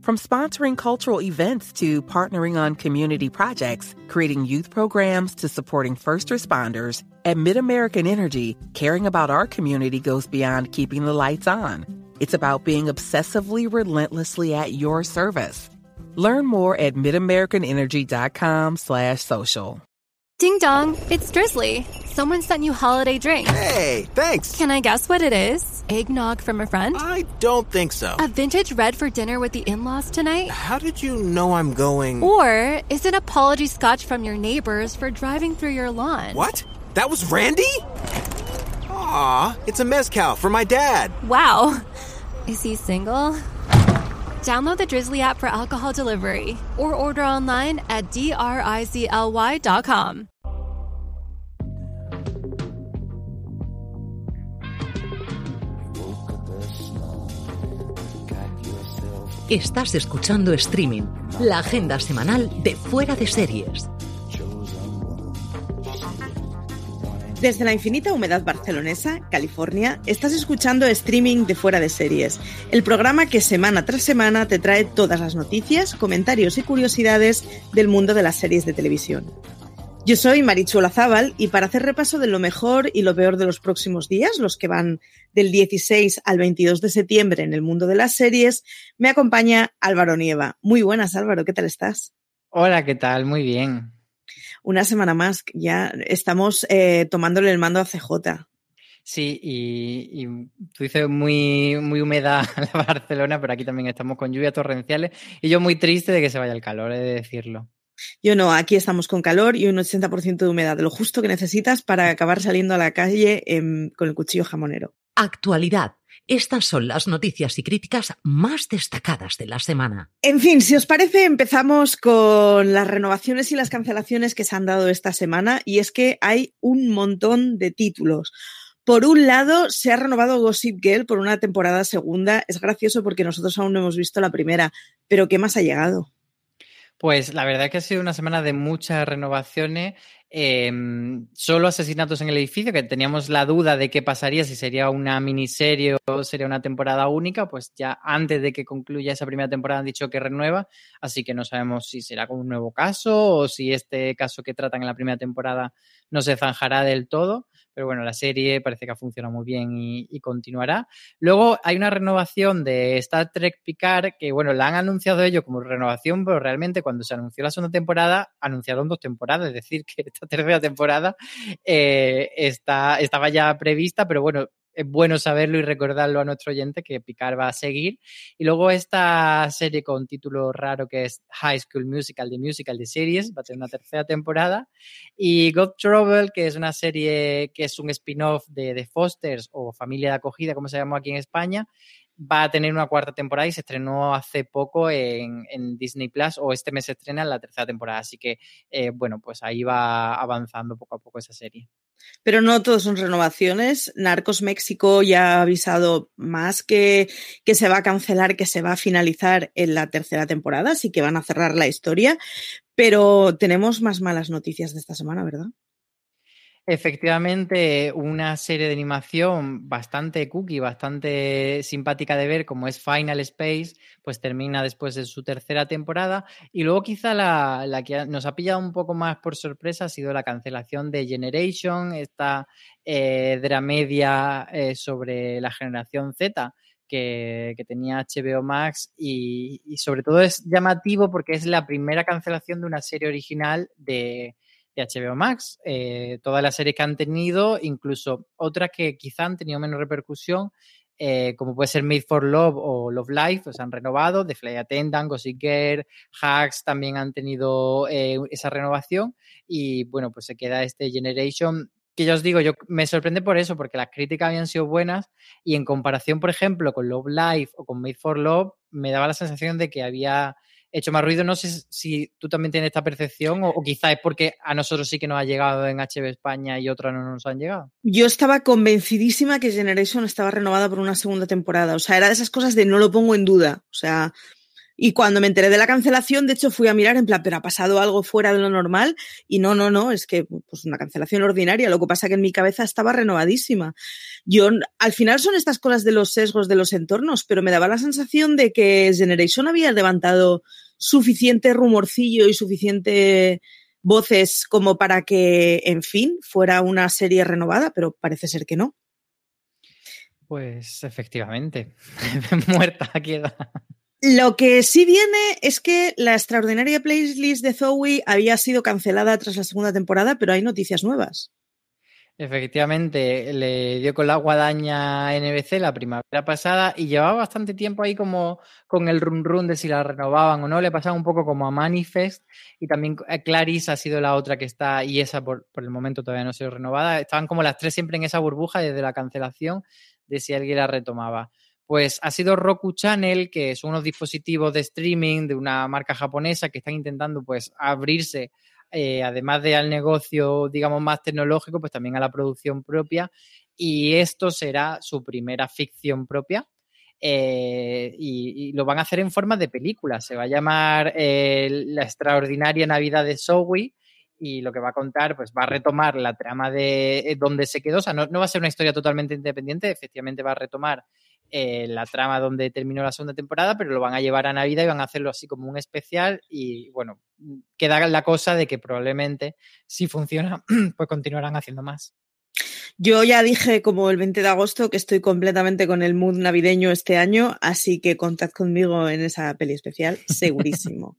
From sponsoring cultural events to partnering on community projects, creating youth programs to supporting first responders, at MidAmerican Energy, caring about our community goes beyond keeping the lights on. It's about being obsessively relentlessly at your service. Learn more at midamericanenergy.com/social. Ding dong, it's Drizzly. Someone sent you holiday drinks. Hey, thanks. Can I guess what it is? Eggnog from a friend? I don't think so. A vintage red for dinner with the in-laws tonight? How did you know I'm going? Or is it apology scotch from your neighbors for driving through your lawn? What? That was Randy? Aw, it's a mezcal for my dad. Wow. Is he single? Download the Drizzly app for alcohol delivery or order online at DRIZLY.com. Estás escuchando Streaming, la agenda semanal de Fuera de Series. Desde la infinita humedad barcelonesa, California, estás escuchando Streaming de Fuera de Series, el programa que semana tras semana te trae todas las noticias, comentarios y curiosidades del mundo de las series de televisión. Yo soy Maritxu Olazábal y para hacer repaso de lo mejor y lo peor de los próximos días, los que van del 16 al 22 de septiembre en el mundo de las series, me acompaña Álvaro Nieva. Muy buenas, Álvaro, ¿qué tal estás? Hola, ¿qué tal? Muy bien. Una semana más, ya estamos tomándole el mando a CJ. Sí, y tú dices muy húmeda la Barcelona, pero aquí también estamos con lluvias torrenciales y yo muy triste de que se vaya el calor, he de decirlo. Yo no, aquí estamos con calor y un 80% de humedad, lo justo que necesitas para acabar saliendo a la calle con el cuchillo jamonero. Actualidad. Estas son las noticias y críticas más destacadas de la semana. En fin, si os parece, empezamos con las renovaciones y las cancelaciones que se han dado esta semana, y es que hay un montón de títulos. Por un lado, se ha renovado Gossip Girl por una temporada segunda. Es gracioso porque nosotros aún no hemos visto la primera, pero ¿qué más ha llegado? Pues la verdad es que ha sido una semana de muchas renovaciones. Solo Asesinatos en el Edificio, que teníamos la duda de qué pasaría, si sería una miniserie o sería una temporada única, pues ya antes de que concluya esa primera temporada han dicho que renueva, así que no sabemos si será como un nuevo caso o si este caso que tratan en la primera temporada no se zanjará del todo, pero bueno, la serie parece que ha funcionado muy bien y continuará. Luego hay una renovación de Star Trek Picard, que bueno, la han anunciado ellos como renovación, pero realmente cuando se anunció la segunda temporada, anunciaron 2 temporadas, es decir, que esta tercera temporada estaba ya prevista, pero bueno, es bueno saberlo y recordarlo a nuestro oyente que Picard va a seguir. Y luego esta serie con título raro que es High School Musical, The Musical, The Series, va a tener una tercera temporada. Y God Trouble, que es una serie que es un spin-off de The Fosters o Familia de Acogida, como se llamó aquí en España, va a tener una cuarta temporada y se estrenó hace poco en Disney Plus, o este mes se estrena en la tercera temporada. Así que, bueno, pues ahí va avanzando poco a poco esa serie. Pero no todos son renovaciones. Narcos México ya ha avisado más que se va a cancelar, que se va a finalizar en la tercera temporada, así que van a cerrar la historia. Pero tenemos más malas noticias de esta semana, ¿verdad? Efectivamente, una serie de animación bastante cookie, bastante simpática de ver, como es Final Space, pues termina después de su tercera temporada. Y luego quizá la que nos ha pillado un poco más por sorpresa ha sido la cancelación de Generation, esta dramedia sobre la generación Z que tenía HBO Max y sobre todo es llamativo porque es la primera cancelación de una serie original de HBO Max. Todas las series que han tenido, incluso otras que quizá han tenido menos repercusión, como puede ser Made for Love o Love Life, pues han renovado. The Flight Attendant, Gossip Girl, Hacks también han tenido esa renovación y bueno, pues se queda este Generation, que ya os digo, yo me sorprende por eso, porque las críticas habían sido buenas y en comparación, por ejemplo, con Love Life o con Made for Love, me daba la sensación de que había hecho más ruido. No sé si tú también tienes esta percepción o quizá es porque a nosotros sí que nos ha llegado en HBO España y otras no nos han llegado. Yo estaba convencidísima que Generation estaba renovada por una segunda temporada. O sea, era de esas cosas de no lo pongo en duda. O sea, Y cuando me enteré de la cancelación, de hecho, fui a mirar en plan, pero ha pasado algo fuera de lo normal. Y no, es que pues una cancelación ordinaria. Lo que pasa que en mi cabeza estaba renovadísima. Yo, al final son estas cosas de los sesgos de los entornos, pero me daba la sensación de que Generation había levantado suficiente rumorcillo y suficiente voces como para que, en fin, fuera una serie renovada, pero parece ser que no. Pues efectivamente, muerta queda. Lo que sí viene es que la extraordinaria playlist de Zoe había sido cancelada tras la segunda temporada, pero hay noticias nuevas. Efectivamente, le dio con la guadaña a NBC la primavera pasada y llevaba bastante tiempo ahí como con el run de si la renovaban o no. Le pasaba un poco como a Manifest y también Clarice ha sido la otra que está y esa por el momento todavía no ha sido renovada. Estaban como las tres siempre en esa burbuja desde la cancelación de si alguien la retomaba. Pues ha sido Roku Channel, que son unos dispositivos de streaming de una marca japonesa que están intentando pues abrirse además de al negocio, digamos, más tecnológico, pues también a la producción propia. Y esto será su primera ficción propia. Y lo van a hacer en forma de película. Se va a llamar La extraordinaria Navidad de Zoe. Y lo que va a contar, pues va a retomar la trama de donde se quedó. O sea, no va a ser una historia totalmente independiente. Efectivamente va a retomar la trama donde terminó la segunda temporada, pero lo van a llevar a Navidad y van a hacerlo así como un especial y bueno, queda la cosa de que probablemente si funciona, pues continuarán haciendo más. Yo ya dije como el 20 de agosto que estoy completamente con el mood navideño este año, así que contad conmigo en esa peli especial, segurísimo.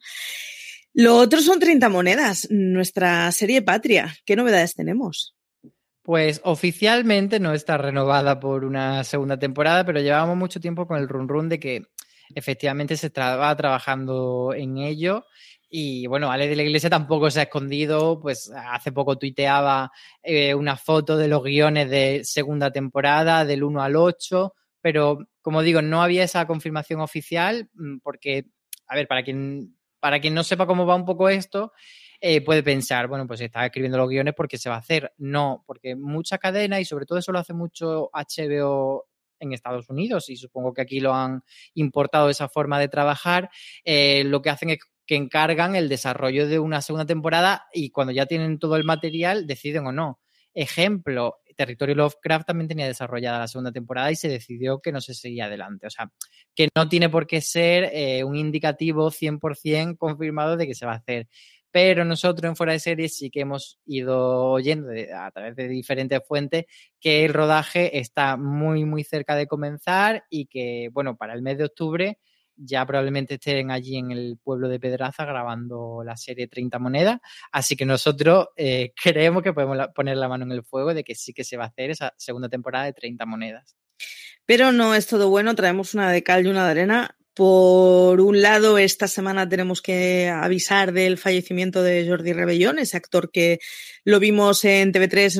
Lo otro son 30 monedas, nuestra serie patria. ¿Qué novedades tenemos? Pues oficialmente no está renovada por una segunda temporada, pero llevábamos mucho tiempo con el run de que efectivamente se estaba trabajando en ello. Y bueno, Ale de la Iglesia tampoco se ha escondido, pues hace poco tuiteaba una foto de los guiones de segunda temporada, del 1 al 8, pero como digo, no había esa confirmación oficial porque, a ver, para quien no sepa cómo va un poco esto, puede pensar, bueno, pues está escribiendo los guiones porque se va a hacer. No, porque mucha cadena y sobre todo eso lo hace mucho HBO en Estados Unidos y supongo que aquí lo han importado esa forma de trabajar, lo que hacen es que encargan el desarrollo de una segunda temporada y cuando ya tienen todo el material deciden o no. Ejemplo, Territorio Lovecraft también tenía desarrollada la segunda temporada y se decidió que no se seguía adelante. O sea, que no tiene por qué ser un indicativo 100% confirmado de que se va a hacer. Pero nosotros en Fuera de Series sí que hemos ido oyendo a través de diferentes fuentes que el rodaje está muy, muy cerca de comenzar y que, bueno, para el mes de octubre ya probablemente estén allí en el pueblo de Pedraza grabando la serie 30 monedas. Así que nosotros creemos que podemos poner la mano en el fuego de que sí que se va a hacer esa segunda temporada de 30 monedas. Pero no es todo bueno, traemos una de cal y una de arena. Por un lado, esta semana tenemos que avisar del fallecimiento de Jordi Rebellón, ese actor que lo vimos en TV3,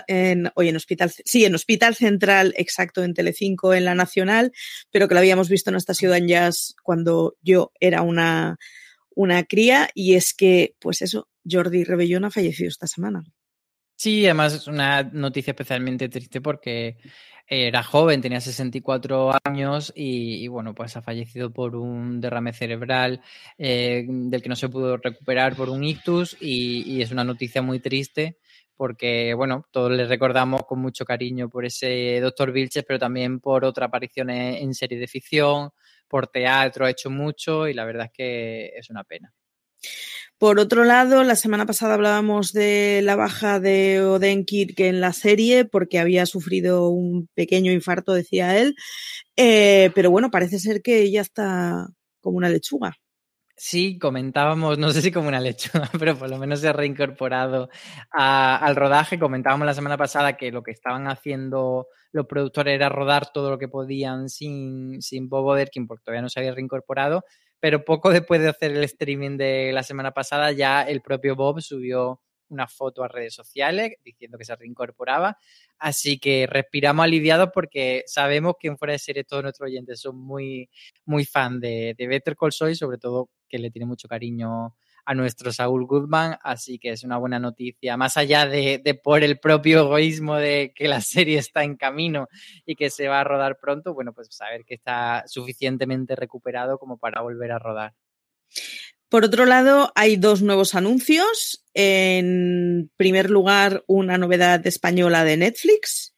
en Hospital Central, exacto, en Telecinco, en La Nacional, pero que lo habíamos visto en Estació d'Enllaç cuando yo era una cría, y es que, pues eso, Jordi Rebellón ha fallecido esta semana. Sí, además es una noticia especialmente triste porque era joven, tenía 64 años y bueno, pues ha fallecido por un derrame cerebral del que no se pudo recuperar por un ictus y es una noticia muy triste porque, bueno, todos le recordamos con mucho cariño por ese Dr. Vilches, pero también por otras apariciones en series de ficción, por teatro, ha hecho mucho y la verdad es que es una pena. Por otro lado, la semana pasada hablábamos de la baja de Odenkirk en la serie porque había sufrido un pequeño infarto, decía él, pero bueno, parece ser que ella está como una lechuga. Sí, comentábamos, no sé si como una lechuga, pero por lo menos se ha reincorporado al rodaje. Comentábamos la semana pasada que lo que estaban haciendo los productores era rodar todo lo que podían sin Bob Odenkirk porque todavía no se había reincorporado, pero poco después de hacer el streaming de la semana pasada ya el propio Bob subió una foto a redes sociales diciendo que se reincorporaba. Así que respiramos aliviados porque sabemos que en Fuera de Series todos nuestros oyentes son muy, muy fan de Better Call Saul y sobre todo que le tiene mucho cariño a nuestro Saul Goodman, así que es una buena noticia. Más allá de por el propio egoísmo de que la serie está en camino y que se va a rodar pronto, bueno, pues saber que está suficientemente recuperado como para volver a rodar. Por otro lado, hay 2 nuevos anuncios. En primer lugar, una novedad española de Netflix.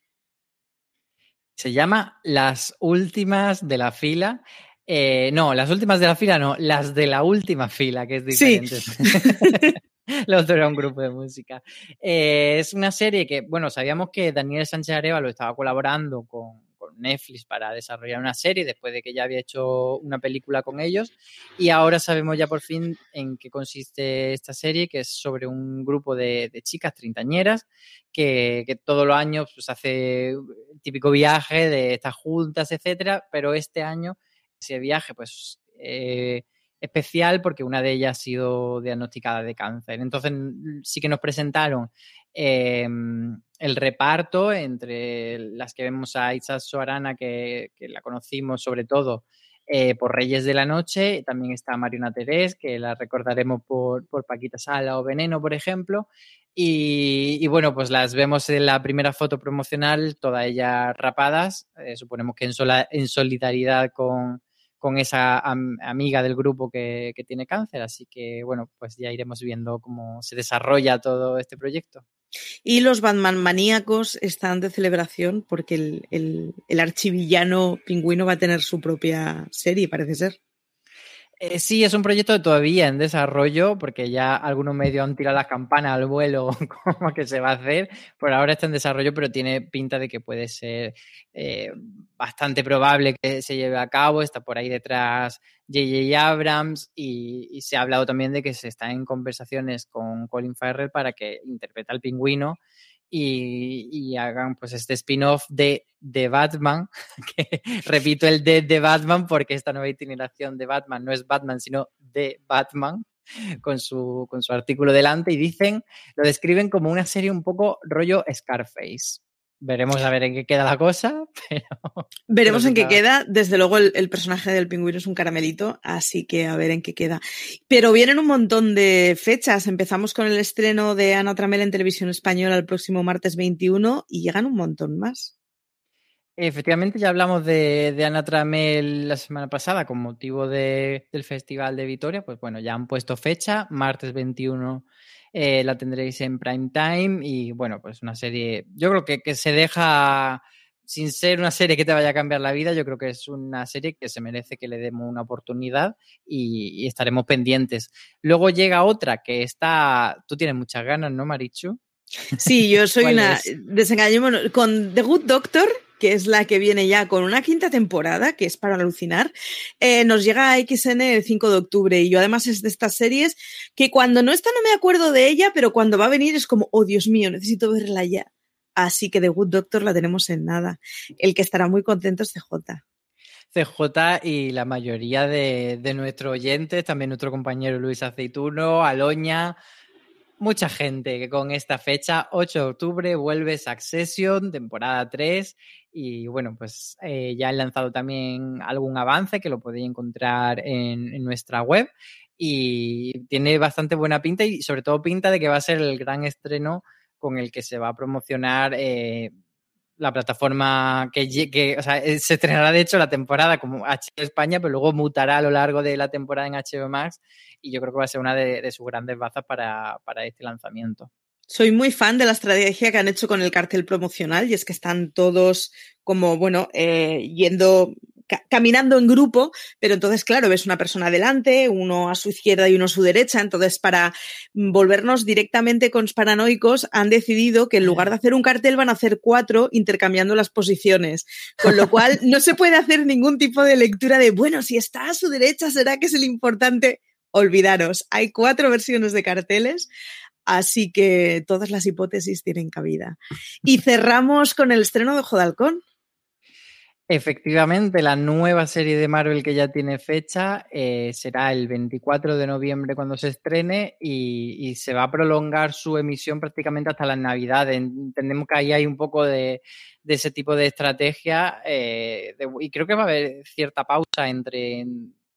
Se llama Las Últimas de la Fila. No, Las Últimas de la Fila no, Las de la Última Fila, que es diferente. Sí. Lo otro era un grupo de música. Es una serie que, bueno, sabíamos que Daniel Sánchez Arévalo estaba colaborando con Netflix para desarrollar una serie después de que ya había hecho una película con ellos, y ahora sabemos ya por fin en qué consiste esta serie, que es sobre un grupo de chicas treintañeras que todos los años pues, hace el típico viaje de estas juntas, etcétera, pero este año ese viaje pues especial porque una de ellas ha sido diagnosticada de cáncer. Entonces sí que nos presentaron el reparto entre las que vemos a Itza Soarana, que la conocimos sobre todo por Reyes de la Noche. También está Mariona Terés, que la recordaremos por Paquita Sala o Veneno, por ejemplo. Y bueno, pues las vemos en la primera foto promocional, todas ellas rapadas, suponemos que en solidaridad con esa amiga del grupo que tiene cáncer. Así que, bueno, pues ya iremos viendo cómo se desarrolla todo este proyecto. Y los Batman maníacos están de celebración porque el archivillano Pingüino va a tener su propia serie, parece ser. Sí, es un proyecto todavía en desarrollo porque ya algunos medios han tirado las campanas al vuelo como que se va a hacer. Por ahora está en desarrollo, pero tiene pinta de que puede ser bastante probable que se lleve a cabo. Está por ahí detrás J.J. Abrams y se ha hablado también de que se está en conversaciones con Colin Farrell para que interprete al Pingüino y hagan pues este spin-off de Batman, que repito el de Batman porque esta nueva itineración de Batman no es Batman sino de Batman, con su artículo delante, y lo describen como una serie un poco rollo Scarface. Veremos a ver en qué queda la cosa, pero... Veremos en qué queda. Desde luego el personaje del Pingüino es un caramelito, así que a ver en qué queda. Pero vienen un montón de fechas. Empezamos con el estreno de Ana Tramel en televisión española el próximo martes 21 y llegan un montón más. Efectivamente, ya hablamos de Ana Tramel la semana pasada con motivo del Festival de Vitoria. Pues bueno, ya han puesto fecha, martes 21 la tendréis en prime time y bueno, pues una serie, yo creo que se deja, sin ser una serie que te vaya a cambiar la vida, yo creo que es una serie que se merece que le demos una oportunidad y estaremos pendientes. Luego llega otra que tú tienes muchas ganas, ¿no, Marichu? Sí, yo soy una desengañémonos con The Good Doctor, que es la que viene ya con una 5ª temporada, que es para alucinar. Nos llega a XN el 5 de octubre y yo además es de estas series que cuando no está no me acuerdo de ella, pero cuando va a venir es como, oh Dios mío, necesito verla ya. Así que The Good Doctor la tenemos en nada. El que estará muy contento es CJ. CJ y la mayoría de nuestros oyentes, también nuestro compañero Luis Aceituno, Aloña... Mucha gente que con esta fecha, 8 de octubre, vuelve Succession, temporada 3. Y bueno, pues ya han lanzado también algún avance que lo podéis encontrar en nuestra web. Y tiene bastante buena pinta y sobre todo pinta de que va a ser el gran estreno con el que se va a promocionar la plataforma que o sea, se estrenará de hecho la temporada como HBO España, pero luego mutará a lo largo de la temporada en HBO Max y yo creo que va a ser una de sus grandes bazas para este lanzamiento. Soy muy fan de la estrategia que han hecho con el cartel promocional y es que están todos como, bueno, caminando en grupo, pero entonces, claro, ves una persona adelante, uno a su izquierda y uno a su derecha, entonces para volvernos directamente conspiranoicos han decidido que en lugar de hacer un cartel van a hacer 4 intercambiando las posiciones, con lo cual no se puede hacer ningún tipo de lectura de, bueno, si está a su derecha, ¿será que es el importante? Olvidaros, hay 4 versiones de carteles. Así que todas las hipótesis tienen cabida. Y cerramos con el estreno de Ojo de Halcón. Efectivamente, la nueva serie de Marvel que ya tiene fecha será el 24 de noviembre cuando se estrene y se va a prolongar su emisión prácticamente hasta las Navidades. Entendemos que ahí hay un poco de ese tipo de estrategia y creo que va a haber cierta pausa entre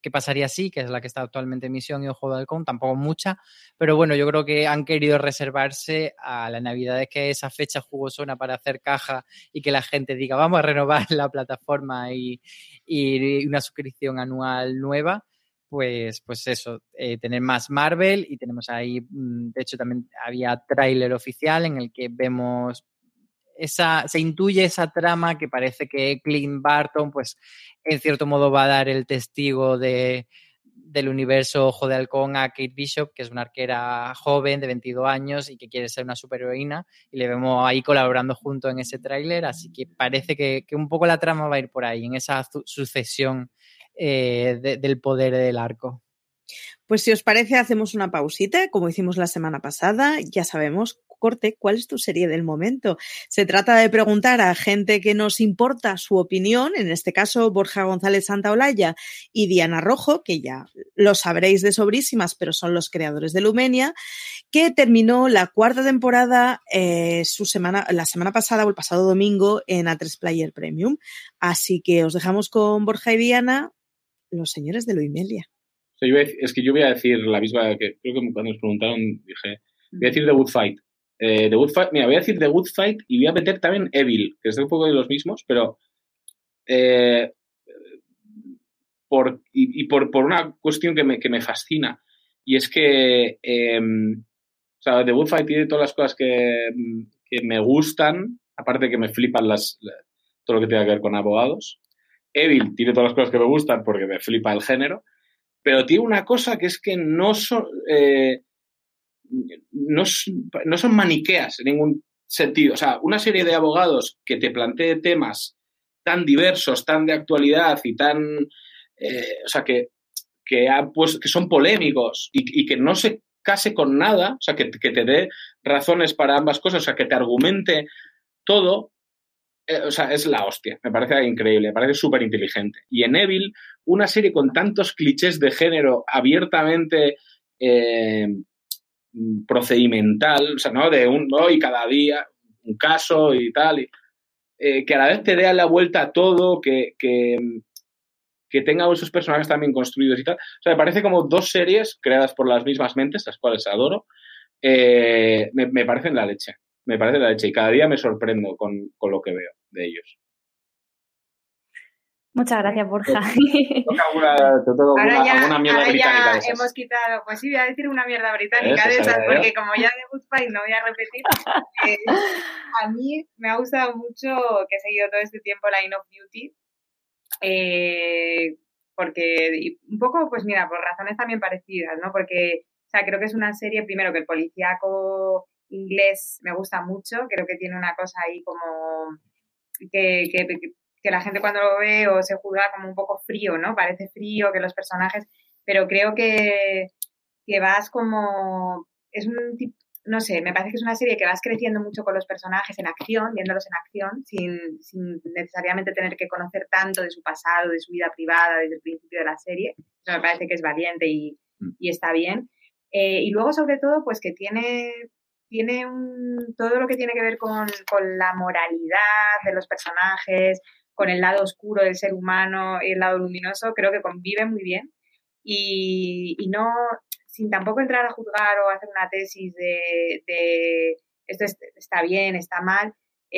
qué pasaría si, que es la que está actualmente en emisión, y Ojo de Halcón, tampoco mucha, pero bueno, yo creo que han querido reservarse a la Navidad, que esa fecha jugosona para hacer caja y que la gente diga, vamos a renovar la plataforma y una suscripción anual nueva. Pues eso, tener más Marvel, y tenemos ahí, de hecho también había tráiler oficial en el que vemos se intuye esa trama que parece que Clint Barton, pues en cierto modo va a dar el testigo del universo Ojo de Halcón a Kate Bishop, que es una arquera joven de 22 años y que quiere ser una superheroína, y le vemos ahí colaborando juntos en ese tráiler, así que parece que un poco la trama va a ir por ahí, en esa sucesión del poder del arco. Pues si os parece, hacemos una pausita, como hicimos la semana pasada. Ya sabemos, Corte, ¿cuál es tu serie del momento? Se trata de preguntar a gente que nos importa su opinión, en este caso Borja González Santaolalla y Diana Rojo, que ya lo sabréis de sobrísimas, pero son los creadores de Lumenia, que terminó la 4ª temporada la semana pasada o el pasado domingo en A3 Player Premium. Así que os dejamos con Borja y Diana, los señores de Luimelia. O sea, es que yo voy a decir la misma que creo que cuando nos preguntaron dije, voy a decir The Good Fight. The Good Fight, mira, voy a decir The Good Fight y voy a meter también Evil, que es un poco de los mismos, pero por una cuestión que me fascina, y es que o sea, The Good Fight tiene todas las cosas que me gustan, aparte que me flipan todo lo que tenga que ver con abogados. Evil tiene todas las cosas que me gustan porque me flipa el género. Pero tiene una cosa que es que no son maniqueas en ningún sentido. O sea, una serie de abogados que te plantee temas tan diversos, tan de actualidad y tan... o sea, que son polémicos y que no se case con nada, o sea, que te dé razones para ambas cosas, o sea, que te argumente todo... o sea, es la hostia. Me parece increíble, me parece súper inteligente. Y en Evil, una serie con tantos clichés de género abiertamente procedimental, o sea, ¿no? Y cada día un caso y tal, que a la vez te dé la vuelta a todo, que tenga esos personajes también construidos y tal. O sea, me parece como dos series creadas por las mismas mentes, las cuales adoro. Me parecen la leche. Me parece la leche y cada día me sorprendo con lo que veo de ellos. Muchas gracias, Borja. Alguna mierda británica de esas. Hemos quitado, pues sí, voy a decir una mierda británica de esas, porque como ya de Good Fight no voy a repetir, a mí me ha gustado mucho que he seguido todo este tiempo Line of Duty, porque un poco, pues mira, por razones también parecidas, ¿no? Porque, o sea, creo que es una serie, primero, que el policíaco inglés me gusta mucho, creo que tiene una cosa ahí como que la gente cuando lo ve o se juzga como un poco frío, ¿no? Parece frío, que los personajes, pero creo que vas como, es un tipo, no sé, me parece que es una serie que vas creciendo mucho con los personajes en acción, viéndolos en acción, sin necesariamente tener que conocer tanto de su pasado, de su vida privada desde el principio de la serie. Eso me parece que es valiente y está bien. Y luego, sobre todo, pues que tiene todo lo que tiene que ver con la moralidad de los personajes, con el lado oscuro del ser humano y el lado luminoso, creo que convive muy bien y no, sin tampoco entrar a juzgar o hacer una tesis de esto está bien, está mal,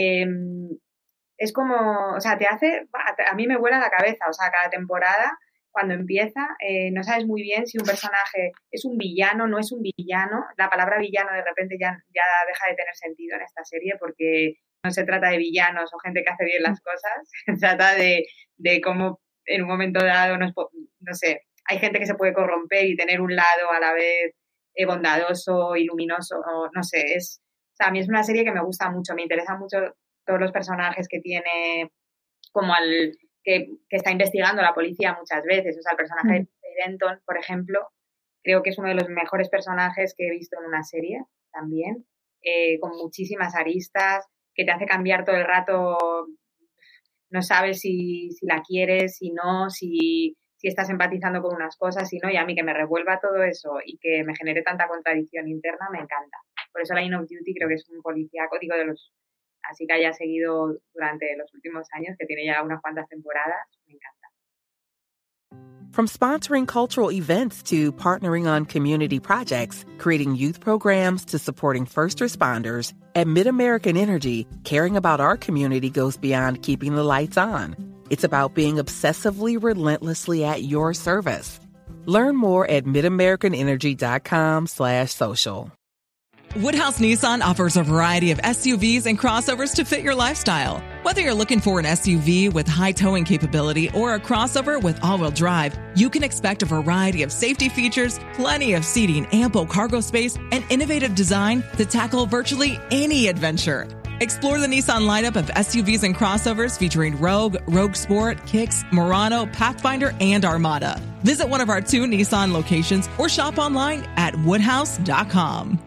es como, o sea, a mí me vuela la cabeza, o sea, cada temporada cuando empieza, no sabes muy bien si un personaje es un villano, no es un villano. La palabra villano de repente ya deja de tener sentido en esta serie porque no se trata de villanos o gente que hace bien las cosas, se trata de cómo en un momento dado, no sé, hay gente que se puede corromper y tener un lado a la vez bondadoso y luminoso, no sé, o sea, a mí es una serie que me gusta mucho, me interesan mucho todos los personajes que tiene, como que está investigando la policía muchas veces. O sea, el personaje de Denton, por ejemplo, creo que es uno de los mejores personajes que he visto en una serie también, con muchísimas aristas, que te hace cambiar todo el rato, no sabes si la quieres, si no, si estás empatizando con unas cosas, si no, y a mí que me revuelva todo eso y que me genere tanta contradicción interna, me encanta. Por eso Line of Duty creo que es un policíaco, digo, así que haya seguido durante los últimos años, que tiene ya unas cuantas temporadas, me encanta. From sponsoring cultural events to partnering on community projects, creating youth programs to supporting first responders, at MidAmerican Energy, caring about our community goes beyond keeping the lights on. It's about being obsessively relentlessly at your service. Learn more at midamericanenergy.com/social. Woodhouse Nissan offers a variety of SUVs and crossovers to fit your lifestyle. Whether you're looking for an SUV with high towing capability or a crossover with all-wheel drive, you can expect a variety of safety features, plenty of seating, ample cargo space, and innovative design to tackle virtually any adventure. Explore the Nissan lineup of SUVs and crossovers featuring Rogue, Rogue Sport, Kicks, Murano, Pathfinder, and Armada. Visit one of our 2 Nissan locations or shop online at woodhouse.com.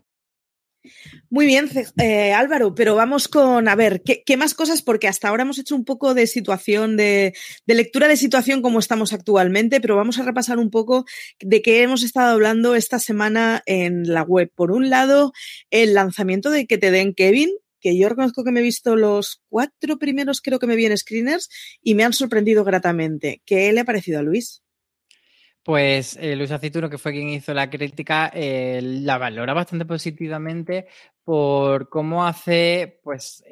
Muy bien, Álvaro, pero vamos con, a ver, ¿qué más cosas? Porque hasta ahora hemos hecho un poco de situación, de lectura de situación como estamos actualmente, pero vamos a repasar un poco de qué hemos estado hablando esta semana en la web. Por un lado, el lanzamiento de Que te den Kevin, que yo reconozco que me he visto los 4 primeros, creo que me vi en screeners, y me han sorprendido gratamente. ¿Qué le ha parecido a Luis? Pues Luis Aceituno, que fue quien hizo la crítica, la valora bastante positivamente por cómo hace pues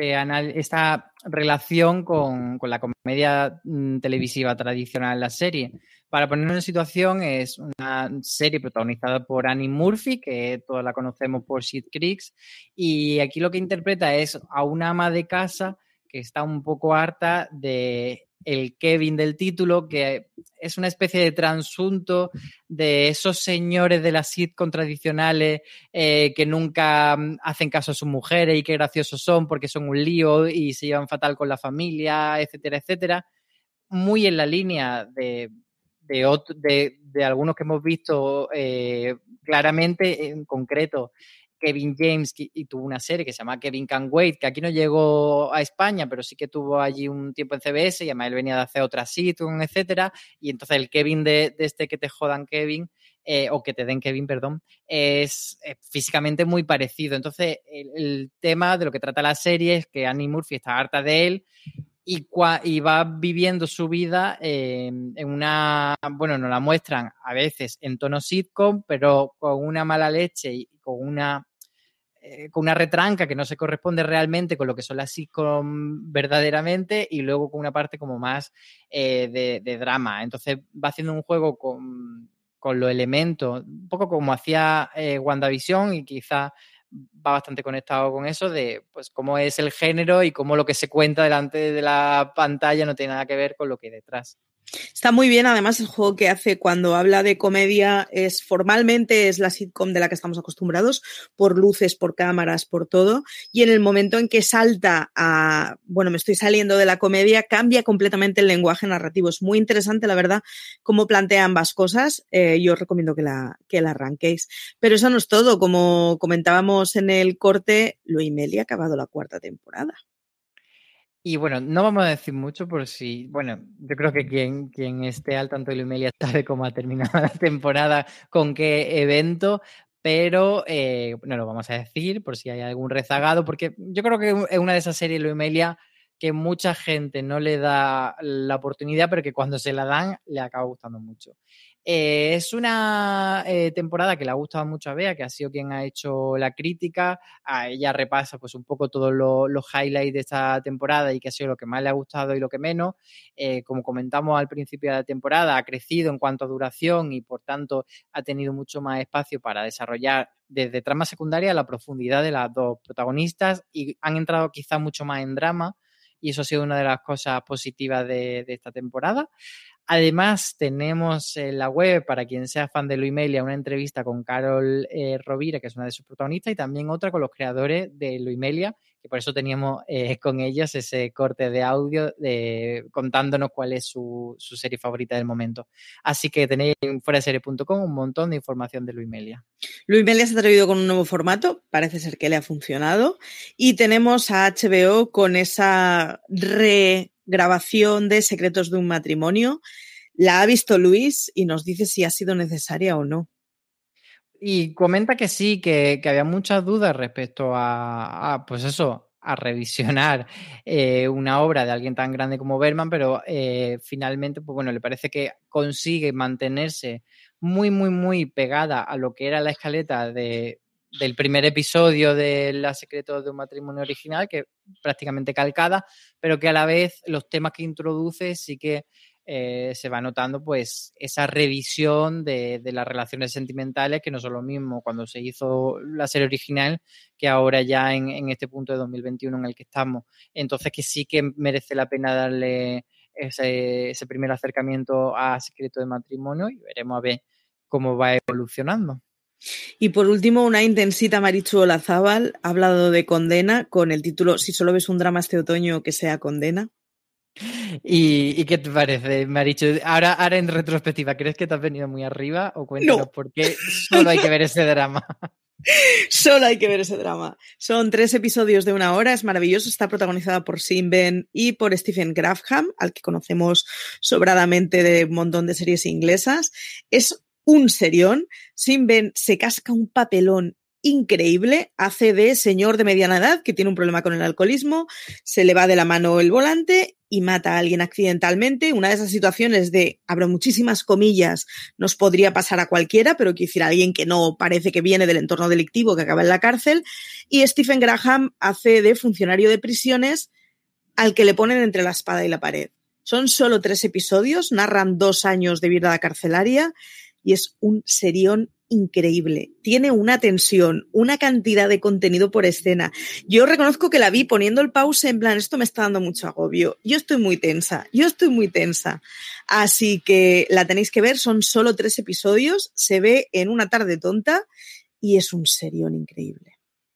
esta relación con la comedia televisiva tradicional, la serie. Para ponernos en situación, es una serie protagonizada por Annie Murphy, que todos la conocemos por Schitt's Creek, y aquí lo que interpreta es a una ama de casa que está un poco harta de el Kevin del título, que es una especie de transunto de esos señores de las sitcom tradicionales que nunca hacen caso a sus mujeres y qué graciosos son porque son un lío y se llevan fatal con la familia, etcétera, etcétera. Muy en la línea de algunos que hemos visto claramente, en concreto Kevin James, y tuvo una serie que se llama Kevin Can Wait, que aquí no llegó a España, pero sí que tuvo allí un tiempo en CBS, y además él venía de hacer otra sitcom, etcétera, y entonces el Kevin de este Que te jodan Kevin, o Que te den Kevin, perdón, es físicamente muy parecido. Entonces el tema de lo que trata la serie es que Annie Murphy está harta de él y va viviendo su vida en una, bueno, nos la muestran a veces en tono sitcom, pero con una mala leche y con una retranca que no se corresponde realmente con lo que son las sitcom verdaderamente, y luego con una parte como más de drama. Entonces va haciendo un juego con los elementos, un poco como hacía WandaVision, y quizá va bastante conectado con eso de pues cómo es el género y cómo lo que se cuenta delante de la pantalla no tiene nada que ver con lo que hay detrás. Está muy bien, además el juego que hace cuando habla de comedia formalmente es la sitcom de la que estamos acostumbrados, por luces, por cámaras, por todo, y en el momento en que salta a, bueno, me estoy saliendo de la comedia, cambia completamente el lenguaje narrativo. Es muy interesante, la verdad, cómo plantea ambas cosas. Yo os recomiendo que la arranquéis. Pero eso no es todo, como comentábamos en el corte, Luimelia ha acabado la 4ª temporada. Y bueno, no vamos a decir mucho por si, bueno, yo creo que quien esté al tanto de Luimelia sabe cómo ha terminado la temporada, con qué evento, pero no lo vamos a decir por si hay algún rezagado, porque yo creo que es una de esas series Luimelia que mucha gente no le da la oportunidad, pero que cuando se la dan le acaba gustando mucho. Es una temporada que le ha gustado mucho a Bea, que ha sido quien ha hecho la crítica. A ella repasa pues un poco todos los highlights de esta temporada y que ha sido lo que más le ha gustado y lo que menos. Como comentamos al principio de la temporada, ha crecido en cuanto a duración y por tanto ha tenido mucho más espacio para desarrollar desde trama secundaria a la profundidad de las dos protagonistas, y han entrado quizás mucho más en drama, y eso ha sido una de las cosas positivas de esta temporada. Además, tenemos en la web, para quien sea fan de Luimelia, una entrevista con Carol Rovira, que es una de sus protagonistas, y también otra con los creadores de Luimelia, que por eso teníamos con ellos ese corte de audio contándonos cuál es su serie favorita del momento. Así que tenéis en fueradeserie.com un montón de información de Luimelia. Luimelia se ha atrevido con un nuevo formato, parece ser que le ha funcionado, y tenemos a HBO con esa regrabación de Secretos de un matrimonio. La ha visto Luis y nos dice si ha sido necesaria o no. Y comenta que sí, que había muchas dudas respecto pues eso, a revisionar una obra de alguien tan grande como Bergman, pero finalmente, pues bueno, le parece que consigue mantenerse muy, muy, muy pegada a lo que era la escaleta del primer episodio de Los secretos de un matrimonio original, que prácticamente calcada, pero que a la vez los temas que introduce sí que se va notando pues esa revisión de las relaciones sentimentales, que no son lo mismo cuando se hizo la serie original que ahora ya en este punto de 2021 en el que estamos. Entonces que sí que merece la pena darle ese primer acercamiento a Secreto de Matrimonio y veremos a ver cómo va evolucionando. Y por último, una intensita Marichu Olazábal ha hablado de Condena con el título Si solo ves un drama este otoño, que sea Condena. ¿Y qué te parece, Marichu? Ahora en retrospectiva, ¿crees que te has venido muy arriba? O cuéntanos No. por qué solo hay que ver ese drama. Solo hay que ver ese drama. Son 3 episodios de 1 hora, es maravilloso, está protagonizada por Sean Penn y por Stephen Grafham, al que conocemos sobradamente de un montón de series inglesas. Es un serión. Sean Penn se casca un papelón increíble, hace de señor de mediana edad que tiene un problema con el alcoholismo, se le va de la mano el volante y mata a alguien accidentalmente. Una de esas situaciones de, abro muchísimas comillas, nos podría pasar a cualquiera, pero quiero decir, a alguien que no parece que viene del entorno delictivo, que acaba en la cárcel. Y Stephen Graham hace de funcionario de prisiones al que le ponen entre la espada y la pared. Son solo 3 episodios, narran 2 años de vida carcelaria y es un serión increíble. Tiene una tensión, una cantidad de contenido por escena. Yo reconozco que la vi poniendo el pause en plan, esto me está dando mucho agobio. Yo estoy muy tensa. Así que la tenéis que ver, son solo 3 episodios, se ve en una tarde tonta y es un serión increíble.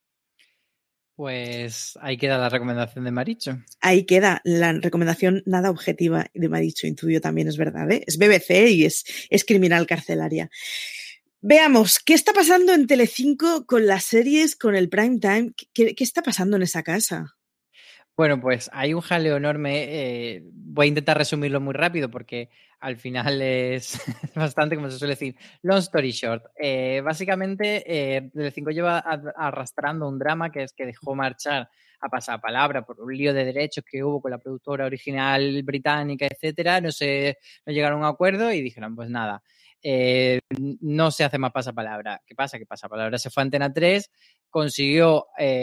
Pues ahí queda la recomendación de Marichu. Ahí queda la recomendación nada objetiva de Marichu, intuyo también, es verdad, ¿eh? Es BBC y es criminal carcelaria. Veamos, ¿qué está pasando en Telecinco con las series, con el prime time? ¿Qué está pasando en esa casa? Bueno, pues hay un jaleo enorme. Voy a intentar resumirlo muy rápido porque al final es bastante, como se suele decir, long story short. Básicamente, Telecinco lleva arrastrando un drama que es que dejó marchar a pasapalabra por un lío de derechos que hubo con la productora original británica, etcétera. No llegaron a un acuerdo y dijeron, pues nada, no se hace más pasapalabra. ¿Qué pasa? Que pasapalabra se fue a Antena 3, consiguió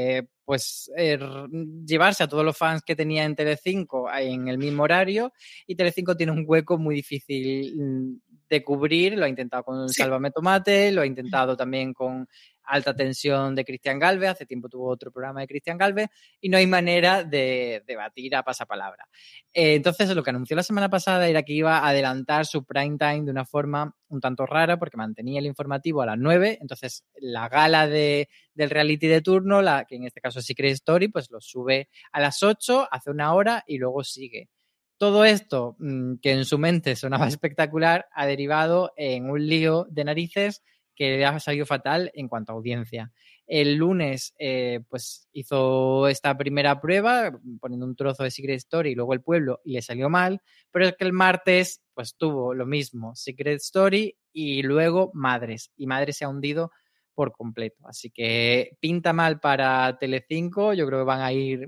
llevarse a todos los fans que tenía en Telecinco en el mismo horario, y Telecinco tiene un hueco muy difícil de cubrir. Lo ha intentado con Sálvame Tomate, lo ha intentado también con Alta Tensión de Cristian Galvez, hace tiempo tuvo otro programa de Cristian Galvez, y no hay manera de debatir a pasapalabra. Entonces, lo que anunció la semana pasada era que iba a adelantar su prime time de una forma un tanto rara, porque mantenía el informativo a las 9, entonces la gala del reality de turno, que en este caso es Secret Story, pues lo sube a las 8, hace 1 hora y luego sigue. Todo esto, que en su mente sonaba espectacular, ha derivado en un lío de narices que le ha salido fatal en cuanto a audiencia. El lunes pues hizo esta primera prueba poniendo un trozo de Secret Story y luego El Pueblo, y le salió mal, pero es que el martes pues tuvo lo mismo, Secret Story y luego Madres, y Madres se ha hundido por completo. Así que pinta mal para Telecinco. Yo creo que van a ir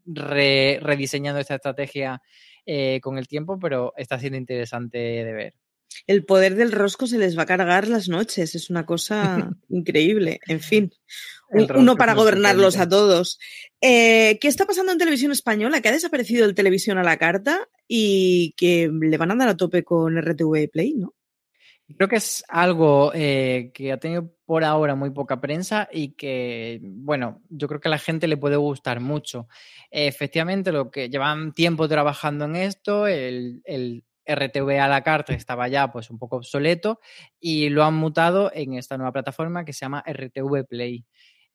rediseñando esta estrategia con el tiempo, pero está siendo interesante de ver. El poder del rosco se les va a cargar las noches, es una cosa increíble. En fin, uno para gobernarlos a todos. ¿Qué está pasando en Televisión Española? Que ha desaparecido el Televisión a la Carta y que le van a dar a tope con RTV Play, ¿no? Creo que es algo que ha tenido por ahora muy poca prensa y que, bueno, yo creo que a la gente le puede gustar mucho. Efectivamente, lo que llevan tiempo trabajando en esto, el RTV a la carta estaba ya pues un poco obsoleto y lo han mutado en esta nueva plataforma que se llama RTV Play.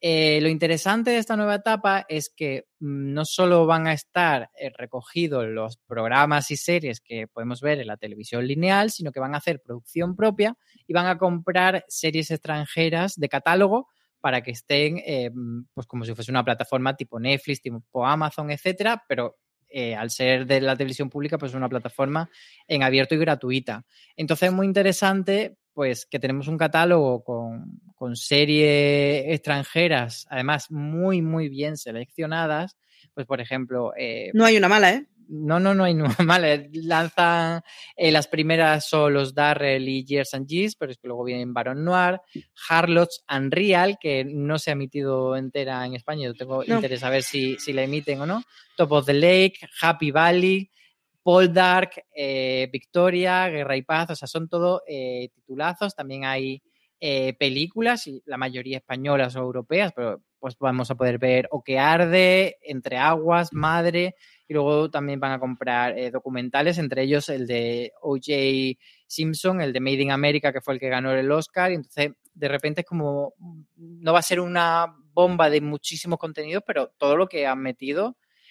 Lo interesante de esta nueva etapa es que no solo van a estar recogidos los programas y series que podemos ver en la televisión lineal, sino que van a hacer producción propia y van a comprar series extranjeras de catálogo para que estén pues como si fuese una plataforma tipo Netflix, tipo Amazon, etcétera, pero al ser de la televisión pública, pues es una plataforma en abierto y gratuita. Entonces es muy interesante pues que tenemos un catálogo con series extranjeras, además muy, muy bien seleccionadas, pues por ejemplo... no hay una mala, ¿eh? No hay una mala. Lanzan las primeras son los Darrell y Years and Years, pero es que luego vienen Baron Noir, Harlots Unreal, que no se ha emitido entera en España, yo tengo interés a ver si la emiten o no, Top of the Lake, Happy Valley, Poldark, Victoria, Guerra y Paz, o sea, son todo titulazos. También hay películas, y la mayoría españolas o europeas, pero pues vamos a poder ver O que arde, Entre aguas, Madre, y luego también van a comprar documentales, entre ellos el de O.J. Simpson, el de Made in America, que fue el que ganó el Oscar, y entonces de repente es como, no va a ser una bomba de muchísimos contenidos, pero todo lo que han metido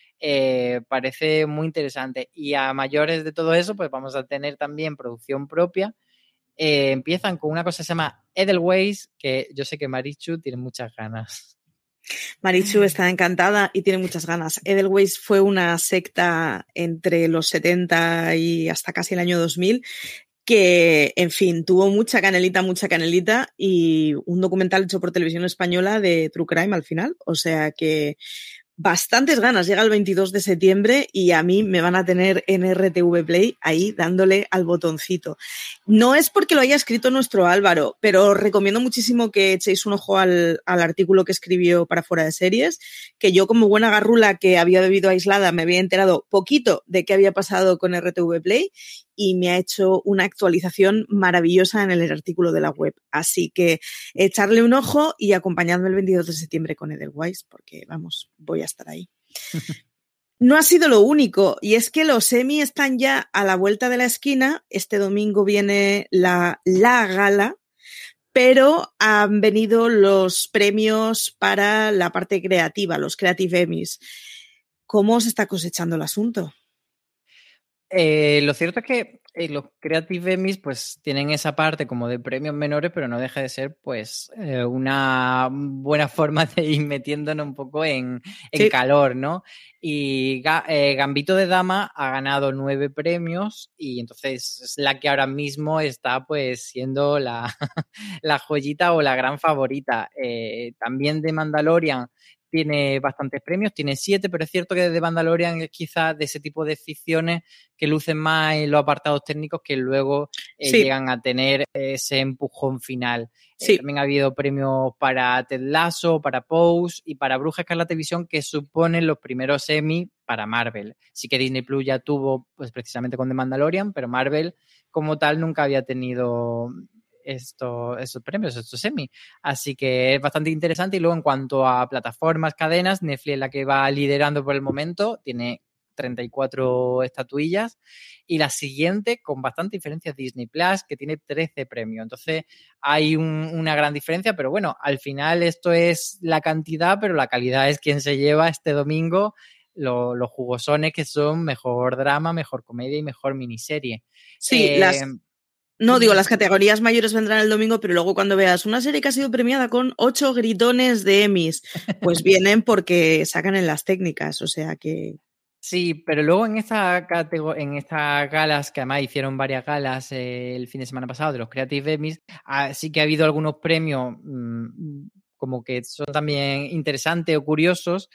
parece muy interesante. Y a mayores de todo eso, pues vamos a tener también producción propia. Empiezan con una cosa que se llama Edelweiss, que yo sé que Marichu tiene muchas ganas. Marichu está encantada y tiene muchas ganas. Edelweiss fue una secta entre los 70 y hasta casi el año 2000 que, en fin, tuvo mucha canelita y un documental hecho por Televisión Española de True Crime al final. O sea que bastantes ganas. Llega el 22 de septiembre y a mí me van a tener en RTV Play ahí dándole al botoncito. No es porque lo haya escrito nuestro Álvaro, pero os recomiendo muchísimo que echéis un ojo al artículo que escribió para Fuera de Series, que yo como buena garrula que había bebido aislada me había enterado poquito de qué había pasado con RTV Play y me ha hecho una actualización maravillosa en el artículo de la web. Así que echarle un ojo y acompañadme el 22 de septiembre con Edelweiss, porque, vamos, voy a estar ahí. No ha sido lo único, y es que los Emmy están ya a la vuelta de la esquina. Este domingo viene la gala, pero han venido los premios para la parte creativa, los Creative Emmys. ¿Cómo se está cosechando el asunto? Lo cierto es que los Creative Emmys pues tienen esa parte como de premios menores, pero no deja de ser pues una buena forma de ir metiéndonos un poco en calor, ¿no? Y Gambito de Dama ha ganado 9 premios y entonces es la que ahora mismo está pues siendo la joyita o la gran favorita. También de Mandalorian tiene bastantes premios, tiene 7, pero es cierto que The Mandalorian es quizás de ese tipo de ficciones que lucen más en los apartados técnicos que luego llegan a tener ese empujón final. También ha habido premios para Ted Lasso, para Pose y para Bruja Escarlata Visión, que suponen los primeros Emmy para Marvel. Sí que Disney Plus ya tuvo pues precisamente con The Mandalorian, pero Marvel como tal nunca había tenido estos premios, estos Emmy. Así que es bastante interesante. Y luego en cuanto a plataformas, cadenas, Netflix es la que va liderando por el momento, tiene 34 estatuillas, y la siguiente con bastante diferencia es Disney Plus, que tiene 13 premios. Entonces hay una gran diferencia, pero bueno, al final esto es la cantidad, pero la calidad es quien se lleva este domingo los jugosones, que son mejor drama, mejor comedia y mejor miniserie. Sí, las categorías mayores vendrán el domingo, pero luego cuando veas una serie que ha sido premiada con 8 gritones de Emmys, pues vienen porque sacan en las técnicas, o sea que... Sí, pero luego en estas galas, que además hicieron varias galas el fin de semana pasado de los Creative Emmys, sí que ha habido algunos premios como que son también interesantes o curiosos.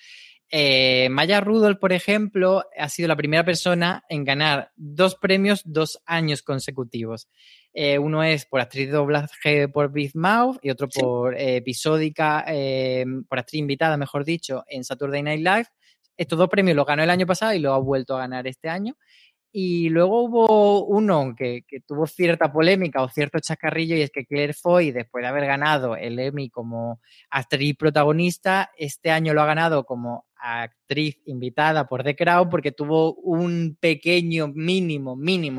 Maya Rudolph, por ejemplo, ha sido la primera persona en ganar 2 premios 2 años consecutivos. Uno es por actriz de doblaje por Big Mouth y otro por episódica, por actriz invitada, mejor dicho, en Saturday Night Live. Estos 2 premios los ganó el año pasado y los ha vuelto a ganar este año. Y luego hubo uno que tuvo cierta polémica o cierto chascarrillo, y es que Claire Foy, después de haber ganado el Emmy como actriz protagonista, este año lo ha ganado como actriz invitada por The Crown, porque tuvo un pequeño, mínimo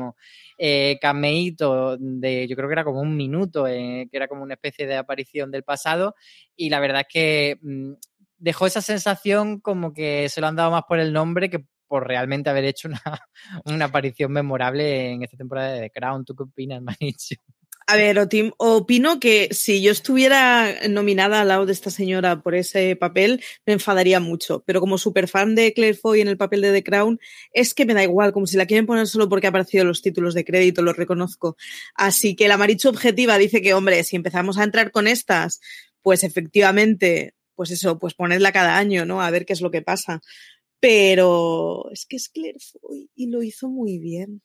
cameíto de, yo creo que era como 1 minuto, que era como una especie de aparición del pasado, y la verdad es que dejó esa sensación como que se lo han dado más por el nombre que por realmente haber hecho una aparición memorable en esta temporada de The Crown. ¿Tú qué opinas, Manichu? A ver, opino que si yo estuviera nominada al lado de esta señora por ese papel, me enfadaría mucho. Pero como superfan de Claire Foy en el papel de The Crown, es que me da igual, como si la quieren poner solo porque ha aparecido en los títulos de crédito, lo reconozco. Así que la Marichu objetiva dice que, hombre, si empezamos a entrar con estas, pues efectivamente, pues eso, pues ponedla cada año, ¿no? A ver qué es lo que pasa. pero es que es Claire Foy y lo hizo muy bien.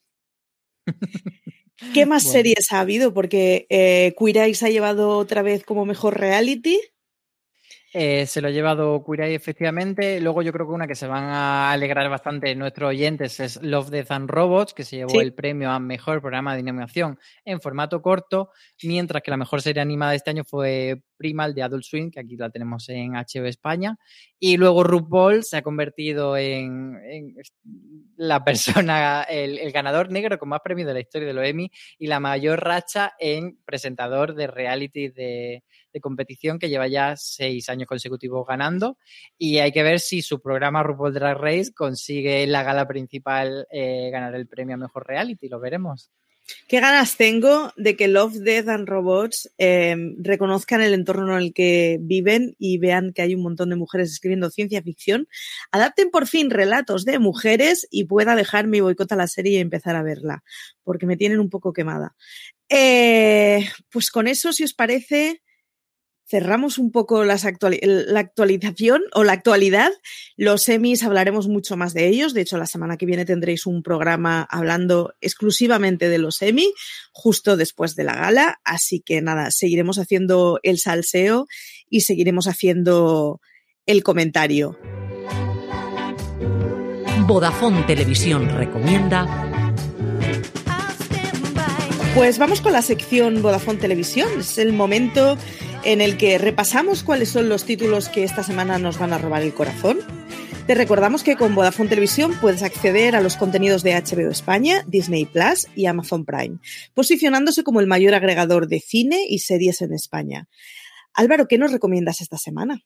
¿Qué más series ha habido? Porque Queer Eye se ha llevado otra vez como mejor reality. Se lo ha llevado Queer Eye, efectivamente. Luego yo creo que una que se van a alegrar bastante nuestros oyentes es Love, Death and Robots, que se llevó el premio a mejor programa de animación en formato corto, mientras que la mejor serie animada de este año fue Primal de Adult Swim, que aquí la tenemos en HBO España. Y luego RuPaul se ha convertido en la persona, el ganador negro con más premios de la historia de los Emmy y la mayor racha en presentador de reality de competición, que lleva ya 6 años consecutivos ganando, y hay que ver si su programa RuPaul Drag Race consigue en la gala principal ganar el premio a mejor reality. Lo veremos. Qué ganas tengo de que Love, Death and Robots reconozcan el entorno en el que viven y vean que hay un montón de mujeres escribiendo ciencia ficción, adapten por fin relatos de mujeres y pueda dejar mi boicot a la serie y empezar a verla, porque me tienen un poco quemada. Pues con eso, si os parece, cerramos un poco la actualización o la actualidad. Los Emmys hablaremos mucho más de ellos. De hecho, la semana que viene tendréis un programa hablando exclusivamente de los Emmy, justo después de la gala. Así que nada, seguiremos haciendo el salseo y seguiremos haciendo el comentario. Vodafone Televisión recomienda. Pues vamos con la sección Vodafone Televisión. Es el momento en el que repasamos cuáles son los títulos que esta semana nos van a robar el corazón. Te recordamos que con Vodafone Televisión puedes acceder a los contenidos de HBO España, Disney Plus y Amazon Prime, posicionándose como el mayor agregador de cine y series en España. Álvaro, ¿qué nos recomiendas esta semana?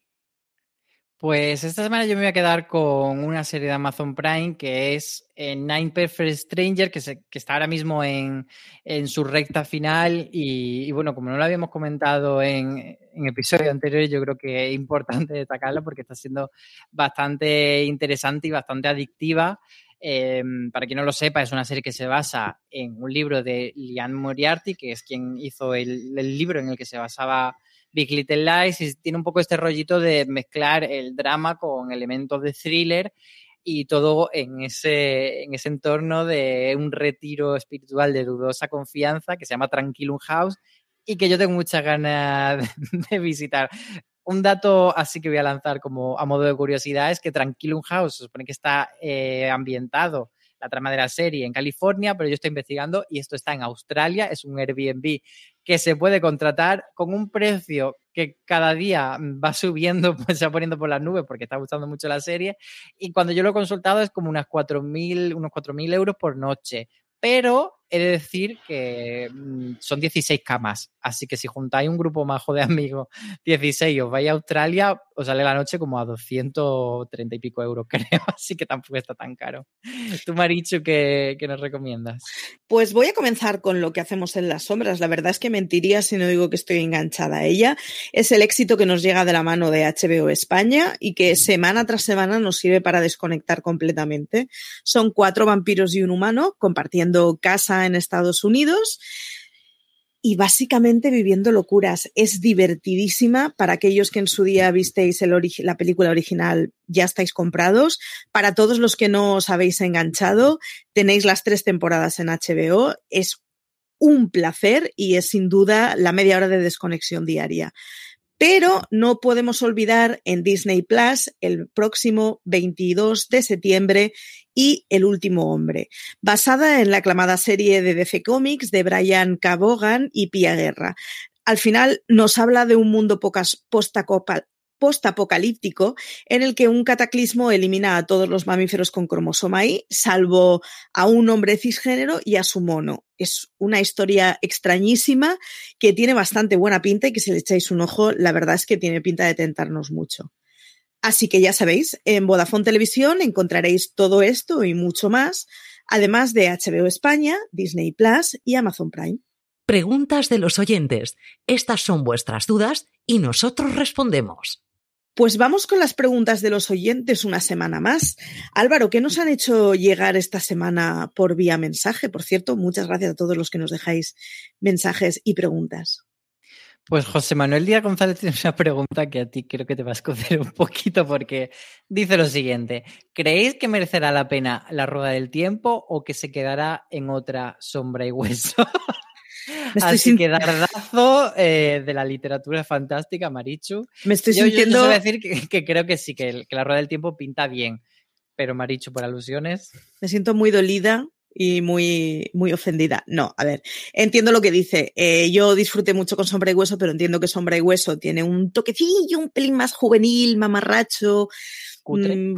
Pues esta semana yo me voy a quedar con una serie de Amazon Prime que es Nine Perfect Strangers, que está ahora mismo en su recta final y bueno, como no lo habíamos comentado en episodios anteriores, yo creo que es importante destacarla porque está siendo bastante interesante y bastante adictiva. Para quien no lo sepa, es una serie que se basa en un libro de Liane Moriarty, que es quien hizo el libro en el que se basaba Big Little Lies, y tiene un poco este rollito de mezclar el drama con elementos de thriller y todo en ese entorno de un retiro espiritual de dudosa confianza que se llama Tranquilum House y que yo tengo muchas ganas de visitar. Un dato así que voy a lanzar como a modo de curiosidad es que Tranquilum House se supone que está ambientado, la trama de la serie, en California, pero yo estoy investigando y esto está en Australia, es un Airbnb que se puede contratar con un precio que cada día va subiendo, pues se va poniendo por las nubes porque está gustando mucho la serie, y cuando yo lo he consultado es como unos 4.000 euros por noche, pero he de decir que son 16 camas, así que si juntáis un grupo majo de amigos, 16, y os vais a Australia, os sale la noche como a 230 y pico euros, creo, así que tampoco está tan caro. Tú, Marichu, ¿qué nos recomiendas? Pues voy a comenzar con lo que hacemos en las sombras. La verdad es que mentiría si no digo que estoy enganchada a ella. Es el éxito que nos llega de la mano de HBO España y que semana tras semana nos sirve para desconectar completamente. Son 4 vampiros y un humano compartiendo casa en Estados Unidos y básicamente viviendo locuras. Es divertidísima. Para aquellos que en su día visteis la película original, ya estáis comprados. Para todos los que no os habéis enganchado, tenéis las 3 temporadas en HBO. Es un placer y es sin duda la media hora de desconexión diaria. Pero no podemos olvidar en Disney Plus el próximo 22 de septiembre y El último hombre, basada en la aclamada serie de DC Comics de Brian K. Vaughan y Pia Guerra. Al final nos habla de un mundo postapocalíptico en el que un cataclismo elimina a todos los mamíferos con cromosoma Y, salvo a un hombre cisgénero y a su mono. Es una historia extrañísima que tiene bastante buena pinta y que si le echáis un ojo, la verdad es que tiene pinta de tentarnos mucho. Así que ya sabéis, en Vodafone Televisión encontraréis todo esto y mucho más, además de HBO España, Disney Plus y Amazon Prime. Preguntas de los oyentes. Estas son vuestras dudas y nosotros respondemos. Pues vamos con las preguntas de los oyentes una semana más. Álvaro, ¿qué nos han hecho llegar esta semana por vía mensaje? Por cierto, muchas gracias a todos los que nos dejáis mensajes y preguntas. Pues José Manuel Díaz González tiene una pregunta que a ti creo que te va a escocer un poquito porque dice lo siguiente. ¿Creéis que merecerá la pena La Rueda del Tiempo o que se quedará en otra Sombra y Hueso? Así que dardazo de la literatura fantástica, Marichu. Me estoy sintiendo... Yo suelo decir que creo que sí, que La Rueda del Tiempo pinta bien, pero Marichu, por alusiones... Me siento muy dolida y muy, muy ofendida. No, a ver, entiendo lo que dice. Yo disfruté mucho con Sombra y Hueso, pero entiendo que Sombra y Hueso tiene un toquecillo, un pelín más juvenil, mamarracho. Cutre.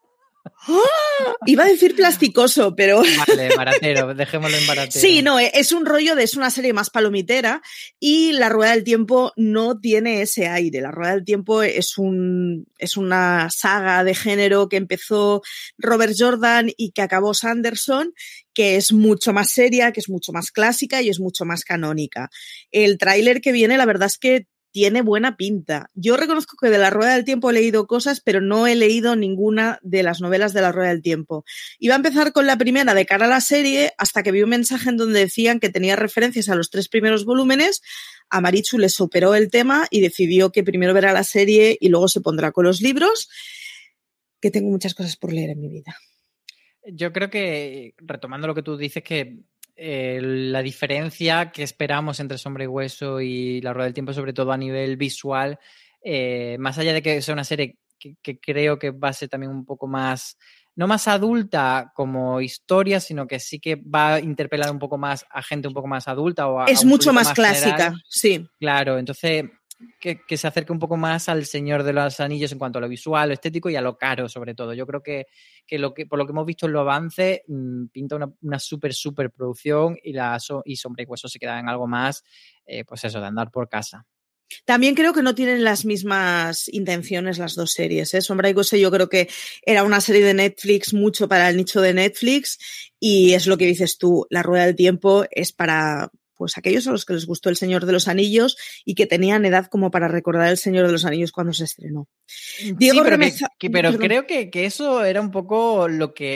Iba a decir plasticoso, pero... Vale, baratero, dejémoslo en baratero. Sí, no, es un rollo es una serie más palomitera y La Rueda del Tiempo no tiene ese aire. La Rueda del Tiempo es una saga de género que empezó Robert Jordan y que acabó Sanderson, que es mucho más seria, que es mucho más clásica y es mucho más canónica. El tráiler que viene, la verdad es que tiene buena pinta. Yo reconozco que de La Rueda del Tiempo he leído cosas, pero no he leído ninguna de las novelas de La Rueda del Tiempo. Iba a empezar con la primera de cara a la serie hasta que vi un mensaje en donde decían que tenía referencias a los 3 primeros volúmenes. A Marichu le superó el tema y decidió que primero verá la serie y luego se pondrá con los libros, que tengo muchas cosas por leer en mi vida. Yo creo que, retomando lo que tú dices, que la diferencia que esperamos entre Sombra y Hueso y La Rueda del Tiempo, sobre todo a nivel visual, más allá de que sea una serie que creo que va a ser también un poco más, no más adulta como historia, sino que sí que va a interpelar un poco más a gente un poco más adulta. O es mucho más clásica, general. Sí. Claro, entonces... Que se acerque un poco más al Señor de los Anillos en cuanto a lo visual, lo estético y a lo caro, sobre todo. Yo creo que por lo que hemos visto en los avances, pinta una súper producción y Sombra y Hueso se queda en algo más, pues eso, de andar por casa. También creo que no tienen las mismas intenciones las dos series, ¿eh? Sombra y Hueso yo creo que era una serie de Netflix mucho para el nicho de Netflix y es lo que dices tú, La Rueda del Tiempo es para... pues aquellos a los que les gustó El Señor de los Anillos y que tenían edad como para recordar El Señor de los Anillos cuando se estrenó. Diego, sí, pero creo que eso era un poco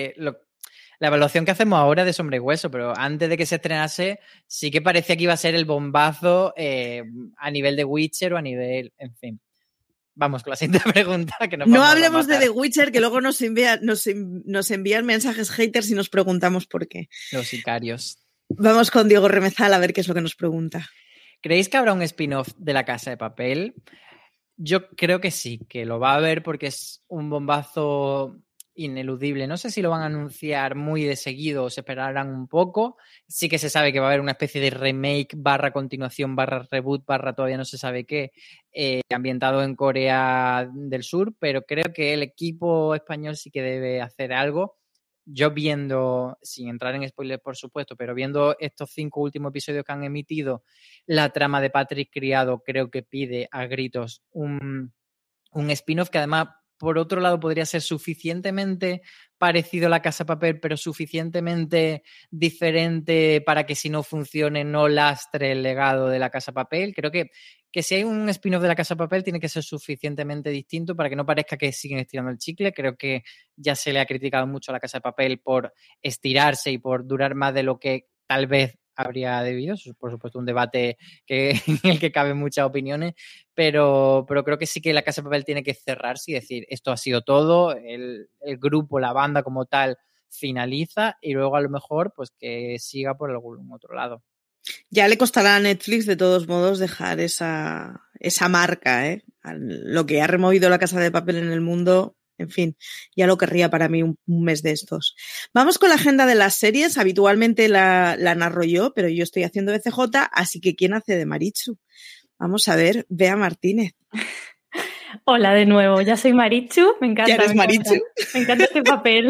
la evaluación que hacemos ahora de Sombra y Hueso, pero antes de que se estrenase sí que parecía que iba a ser el bombazo a nivel de Witcher o a nivel, en fin. Vamos con la siguiente pregunta. Que no hablemos de The Witcher, que luego nos envían mensajes haters y nos preguntamos por qué. Los sicarios. Vamos con Diego Remezal a ver qué es lo que nos pregunta. ¿Creéis que habrá un spin-off de La Casa de Papel? Yo creo que sí, que lo va a haber porque es un bombazo ineludible. No sé si lo van a anunciar muy de seguido o se esperarán un poco. Sí que se sabe que va a haber una especie de remake / continuación / reboot / todavía no se sabe qué, ambientado en Corea del Sur, pero creo que el equipo español sí que debe hacer algo. Yo viendo, sin entrar en spoilers por supuesto, pero viendo estos 5 últimos episodios que han emitido, la trama de Patrick Criado creo que pide a gritos un spin-off que además, por otro lado, podría ser suficientemente parecido a La Casa de Papel, pero suficientemente diferente para que si no funcione no lastre el legado de La Casa de Papel. Creo que si hay un spin-off de La Casa de Papel tiene que ser suficientemente distinto para que no parezca que siguen estirando el chicle. Creo que ya se le ha criticado mucho a La Casa de Papel por estirarse y por durar más de lo que tal vez habría debido. Eso es, por supuesto, un debate en el que caben muchas opiniones, pero creo que sí que La Casa de Papel tiene que cerrarse y decir, esto ha sido todo, el grupo, la banda como tal finaliza y luego a lo mejor pues que siga por algún otro lado. Ya le costará a Netflix, de todos modos, dejar esa marca, ¿eh? Lo que ha removido La Casa de Papel en el mundo, en fin, ya lo querría para mí un mes de estos. Vamos con la agenda de las series. Habitualmente la narro yo, pero yo estoy haciendo de CJ, así que ¿quién hace de Marichu? Vamos a ver, Bea Martínez. Hola de nuevo, ya soy Marichu, me encanta. ¿Ya eres Marichu? Me encanta este papel.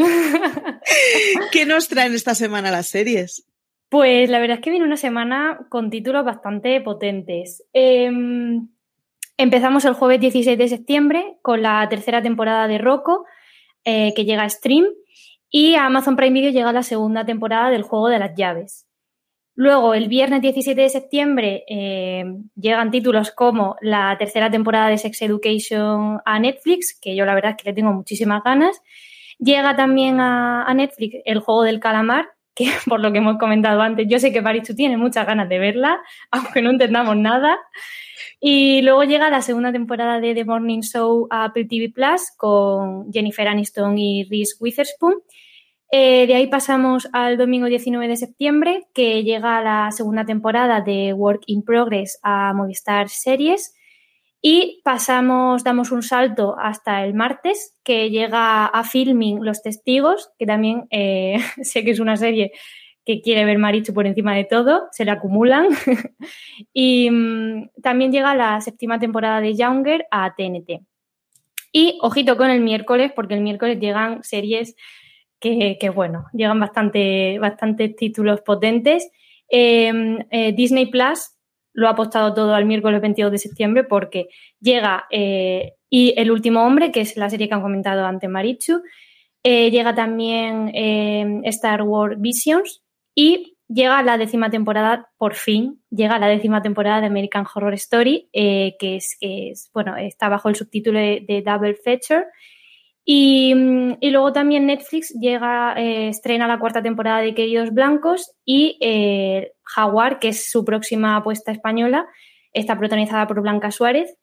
¿Qué nos traen esta semana las series? Pues la verdad es que viene una semana con títulos bastante potentes. Empezamos el jueves 16 de septiembre con la 3ª temporada de Rocco, que llega a Stream, y a Amazon Prime Video llega la 2ª temporada del Juego de las Llaves. Luego, el viernes 17 de septiembre, llegan títulos como la 3ª temporada de Sex Education a Netflix, que yo la verdad es que le tengo muchísimas ganas. Llega también a Netflix el Juego del Calamar, que por lo que hemos comentado antes, yo sé que Marichu tiene muchas ganas de verla, aunque no entendamos nada. Y luego llega la segunda temporada de The Morning Show a Apple TV Plus con Jennifer Aniston y Reese Witherspoon. De ahí pasamos al domingo 19 de septiembre, que llega la segunda temporada de Work in Progress a Movistar Series. Y damos un salto hasta el martes, que llega a Filming Los Testigos, que también sé que es una serie que quiere ver Marichu por encima de todo, se le acumulan. Y también llega la séptima temporada de Younger a TNT. Y ojito con el miércoles, porque el miércoles llegan series que llegan bastantes títulos potentes. Disney Plus lo ha apostado todo al miércoles 22 de septiembre porque llega y El último hombre, que es la serie que han comentado antes Marichu. Llega también Star Wars Visions. Y llega la 10ª temporada, por fin, llega la 10ª temporada de American Horror Story, que está bajo el subtítulo de Double Feature. Y luego también Netflix estrena la 4ª temporada de Queridos Blancos y Jaguar, que es su próxima apuesta española, está protagonizada por Blanca Suárez.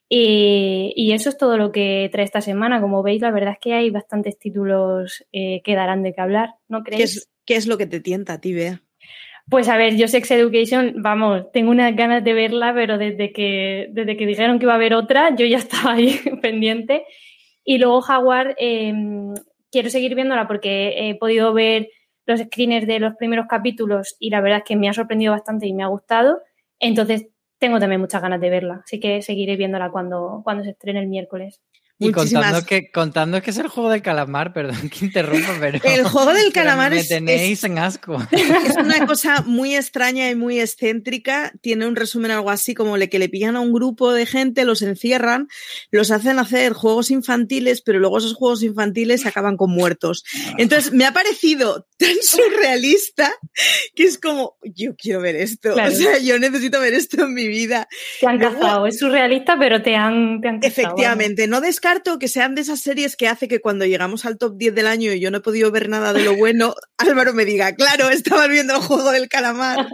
Y eso es todo lo que trae esta semana. Como veis, la verdad es que hay bastantes títulos que darán de qué hablar, ¿no creéis? ¿Qué es lo que te tienta a ti, Bea? Pues a ver, yo Sex Education, vamos, tengo unas ganas de verla, pero desde que dijeron que iba a haber otra, yo ya estaba ahí pendiente. Y luego Jaguar, quiero seguir viéndola porque he podido ver los screeners de los primeros capítulos y la verdad es que me ha sorprendido bastante y me ha gustado. Entonces tengo también muchas ganas de verla, así que seguiré viéndola cuando se estrene el miércoles. Y contando que es el juego del calamar, perdón que interrumpa, pero el juego del calamar me tenéis en asco. Es una cosa muy extraña y muy excéntrica. Tiene un resumen algo así como que le pillan a un grupo de gente, los encierran, los hacen hacer juegos infantiles, pero luego esos juegos infantiles acaban con muertos. Entonces me ha parecido tan surrealista que es como, yo quiero ver esto. Claro. O sea, yo necesito ver esto en mi vida. Te han cazado, es surrealista, pero te han cazado. Efectivamente, no descarto que sean de esas series que hace que cuando llegamos al top 10 del año y yo no he podido ver nada de lo bueno, Álvaro me diga, claro, estabas viendo el juego del calamar.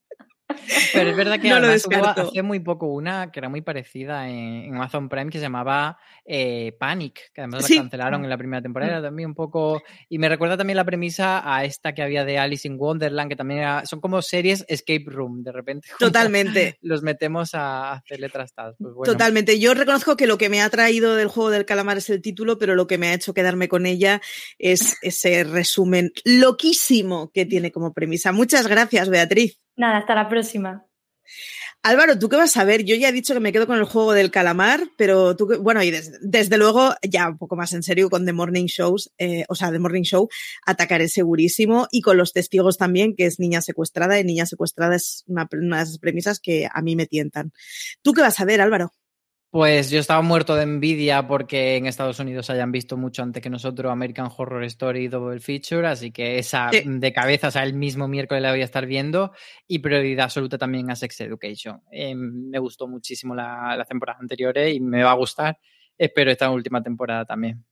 Pero es verdad que no además hubo hace muy poco una que era muy parecida en Amazon Prime que se llamaba Panic, que además la cancelaron en la primera temporada, también un poco, y me recuerda también la premisa a esta que había de Alice in Wonderland, que también son como series escape room, de repente totalmente los metemos a hacerle trastadas. Pues bueno. Totalmente, yo reconozco que lo que me ha traído del juego del calamar es el título, pero lo que me ha hecho quedarme con ella es ese resumen loquísimo que tiene como premisa. Muchas gracias, Beatriz. Nada, hasta la próxima. Álvaro, ¿tú qué vas a ver? Yo ya he dicho que me quedo con el juego del calamar, pero tú, y desde luego, ya un poco más en serio, con The Morning The Morning Show, atacaré segurísimo, y con Los Testigos también, que es Niña Secuestrada, y Niña Secuestrada es una de esas premisas que a mí me tientan. ¿Tú qué vas a ver, Álvaro? Pues yo estaba muerto de envidia porque en Estados Unidos hayan visto mucho antes que nosotros American Horror Story Double Feature, así que esa de cabeza, o sea, el mismo miércoles la voy a estar viendo, y prioridad absoluta también a Sex Education. Me gustó muchísimo la temporada anterior y me va a gustar. Espero esta última temporada también.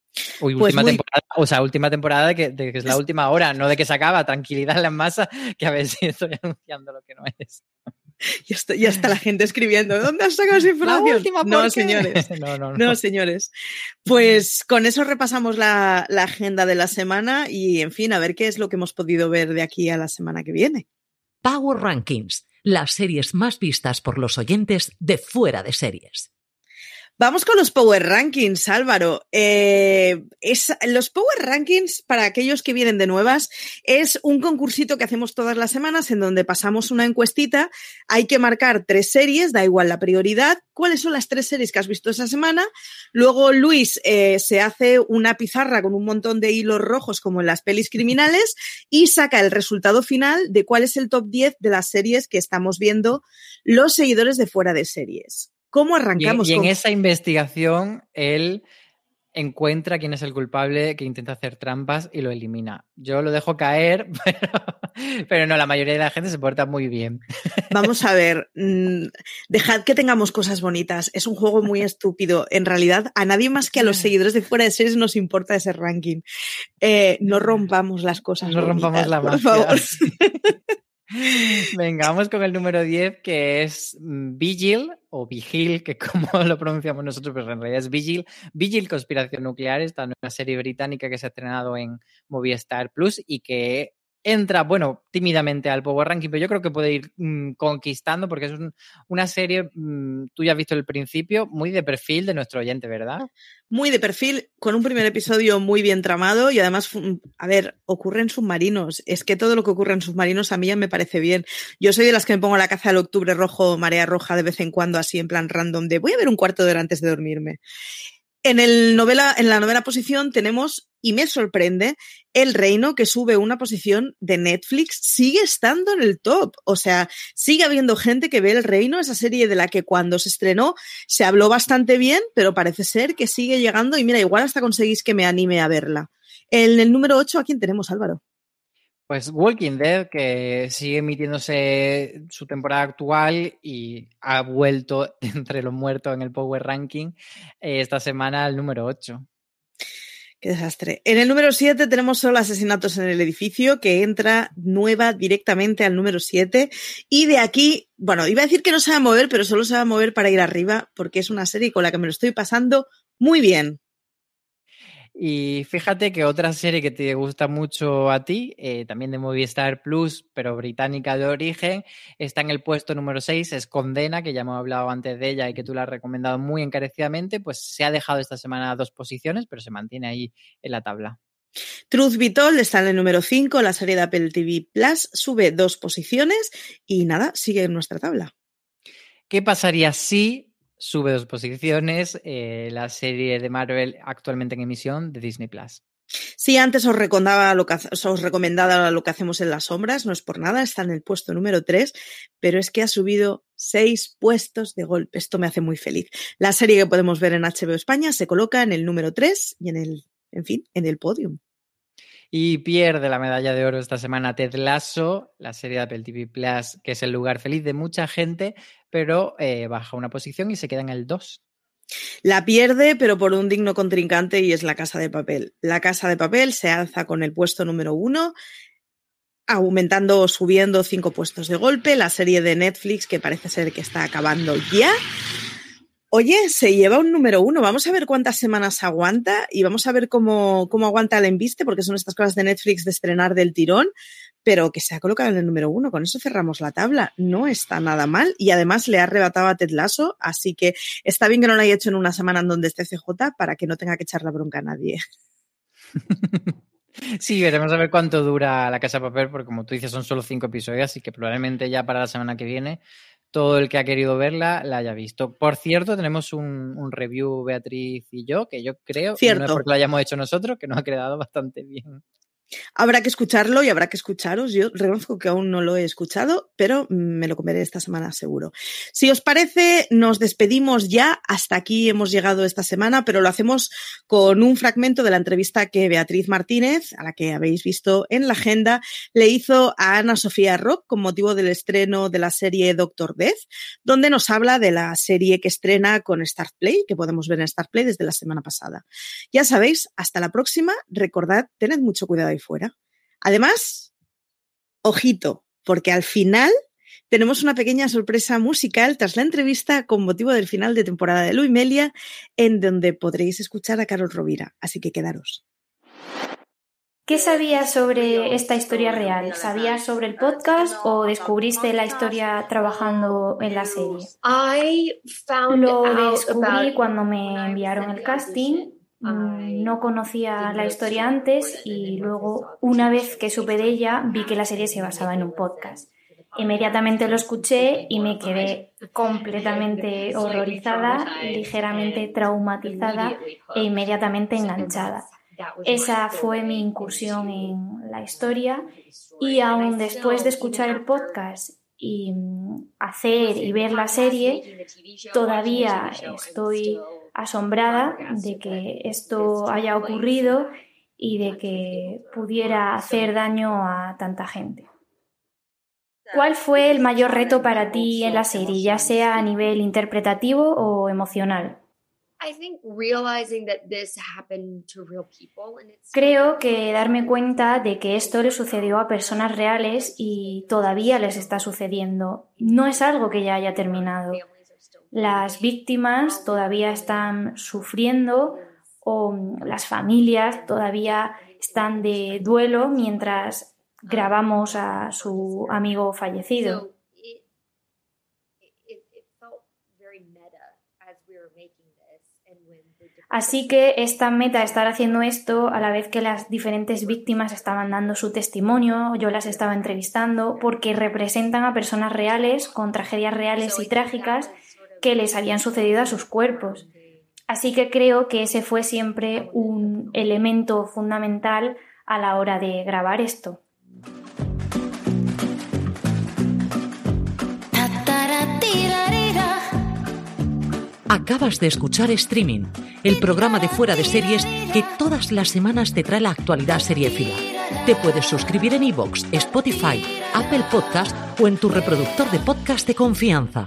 Última temporada de que es la última hora, no de que se acaba. Tranquilidad en la masa, que a ver si estoy anunciando lo que no es. Ya está la gente escribiendo. ¿Dónde has sacado esa información? No, señores. No, señores. Pues con eso repasamos la agenda de la semana y, en fin, a ver qué es lo que hemos podido ver de aquí a la semana que viene. Power Rankings, las series más vistas por los oyentes de Fuera de Series. Vamos con los Power Rankings, Álvaro. Los Power Rankings, para aquellos que vienen de nuevas, es un concursito que hacemos todas las semanas en donde pasamos una encuestita. Hay que marcar 3 series, da igual la prioridad. ¿Cuáles son las 3 series que has visto esa semana? Luego Luis se hace una pizarra con un montón de hilos rojos como en las pelis criminales y saca el resultado final de cuál es el top 10 de las series que estamos viendo los seguidores de Fuera de Series. ¿Cómo arrancamos? Y en esa investigación él encuentra quién es el culpable que intenta hacer trampas y lo elimina. Yo lo dejo caer, pero no, la mayoría de la gente se porta muy bien. Vamos a ver, dejad que tengamos cosas bonitas. Es un juego muy estúpido. En realidad, a nadie más que a los seguidores de Fuera de Series nos importa ese ranking. No rompamos las cosas bonitas, rompamos la magia. Por favor. Venga, vamos con el número 10, que es Vigil, o Vigil, que como lo pronunciamos nosotros, pero en realidad es Vigil. Vigil, Conspiración Nuclear, esta nueva serie británica que se ha estrenado en Movistar Plus y que entra, bueno, tímidamente al Power Ranking, pero yo creo que puede ir conquistando porque es una serie, tú ya has visto el principio, muy de perfil de nuestro oyente, ¿verdad? Muy de perfil, con un primer episodio muy bien tramado y además, a ver, ocurre en submarinos. Es que todo lo que ocurre en submarinos a mí ya me parece bien. Yo soy de las que me pongo la caza del octubre rojo, marea roja de vez en cuando, así en plan random, de voy a ver un cuarto de hora antes de dormirme. En la novena posición tenemos, y me sorprende, El Reino, que sube una posición de Netflix, sigue estando en el top. O sea, sigue habiendo gente que ve El Reino, esa serie de la que cuando se estrenó se habló bastante bien, pero parece ser que sigue llegando y mira, igual hasta conseguís que me anime a verla. En el número 8, ¿a quién tenemos, Álvaro? Pues Walking Dead, que sigue emitiéndose su temporada actual y ha vuelto entre los muertos en el Power Ranking esta semana al número 8. Qué desastre. En el número 7 tenemos Solo asesinatos en el edificio, que entra nueva directamente al número 7. Y de aquí, bueno, iba a decir que no se va a mover, pero solo se va a mover para ir arriba, porque es una serie con la que me lo estoy pasando muy bien. Y fíjate que otra serie que te gusta mucho a ti, también de Movistar Plus, pero británica de origen, está en el puesto número 6, es Condena, que ya hemos hablado antes de ella y que tú la has recomendado muy encarecidamente, pues se ha dejado esta semana 2 posiciones, pero se mantiene ahí en la tabla. Truth Be Told está en el número 5, la serie de Apple TV Plus sube 2 posiciones y nada, sigue en nuestra tabla. ¿Qué pasaría si sube 2 posiciones la serie de Marvel actualmente en emisión de Disney Plus? Sí, antes os recomendaba lo que hacemos en las sombras, no es por nada, está en el puesto número 3, pero es que ha subido 6 puestos de golpe. Esto me hace muy feliz. La serie que podemos ver en HBO España se coloca en el número 3 y en el podium. Y pierde la medalla de oro esta semana Ted Lasso, la serie de Apple TV Plus, que es el lugar feliz de mucha gente, pero baja una posición y se queda en el 2. La pierde, pero por un digno contrincante, y es La Casa de Papel. La Casa de Papel se alza con el puesto número 1, subiendo 5 puestos de golpe. La serie de Netflix, que parece ser que está acabando ya. Oye, se lleva un número 1. Vamos a ver cuántas semanas aguanta y vamos a ver cómo aguanta el embiste, porque son estas cosas de Netflix de estrenar del tirón, pero que se ha colocado en el número 1. Con eso cerramos la tabla. No está nada mal y además le ha arrebatado a Ted Lasso, así que está bien que no lo haya hecho en una semana en donde esté CJ para que no tenga que echar la bronca a nadie. Sí, veremos a ver cuánto dura La Casa de Papel, porque como tú dices son solo 5 episodios, así que probablemente ya para la semana que viene todo el que ha querido verla la haya visto. Por cierto, tenemos un review, Beatriz y yo, que yo creo, Cierto. no es porque lo hayamos hecho nosotros, que nos ha quedado bastante bien. Habrá que escucharlo y habrá que escucharos. Yo reconozco que aún no lo he escuchado, pero me lo comeré esta semana seguro. Si os parece, nos despedimos ya. Hasta aquí hemos llegado esta semana, pero lo hacemos con un fragmento de la entrevista que Beatriz Martínez, a la que habéis visto en la agenda, le hizo a Ana Sofía Robb con motivo del estreno de la serie Doctor Death, donde nos habla de la serie que estrena con Startplay, que podemos ver en Startplay desde la semana pasada. Ya sabéis, hasta la próxima. Recordad, tened mucho cuidado ahí fuera. Además, ojito, porque al final tenemos una pequeña sorpresa musical tras la entrevista con motivo del final de temporada de Luimelia, en donde podréis escuchar a Carol Rovira, así que quedaros. ¿Qué sabías sobre esta historia real? ¿Sabías sobre el podcast o descubriste la historia trabajando en la serie? Lo descubrí cuando me enviaron el casting. No conocía la historia antes y luego, una vez que supe de ella, vi que la serie se basaba en un podcast. Inmediatamente lo escuché y me quedé completamente horrorizada, ligeramente traumatizada e inmediatamente enganchada. Esa fue mi incursión en la historia y aún después de escuchar el podcast y hacer y ver la serie, todavía estoy asombrada de que esto haya ocurrido y de que pudiera hacer daño a tanta gente. ¿Cuál fue el mayor reto para ti en la serie, ya sea a nivel interpretativo o emocional? Creo que darme cuenta de que esto le sucedió a personas reales y todavía les está sucediendo. No es algo que ya haya terminado. Las víctimas todavía están sufriendo o las familias todavía están de duelo mientras grabamos a su amigo fallecido. Así que es tan meta estar haciendo esto a la vez que las diferentes víctimas estaban dando su testimonio, yo las estaba entrevistando, porque representan a personas reales con tragedias reales y trágicas que les habían sucedido a sus cuerpos. Así que creo que ese fue siempre un elemento fundamental a la hora de grabar esto. Acabas de escuchar Streaming, el programa de Fuera de Series que todas las semanas te trae la actualidad seriéfila. Te puedes suscribir en iVoox, Spotify, Apple Podcast o en tu reproductor de podcast de confianza.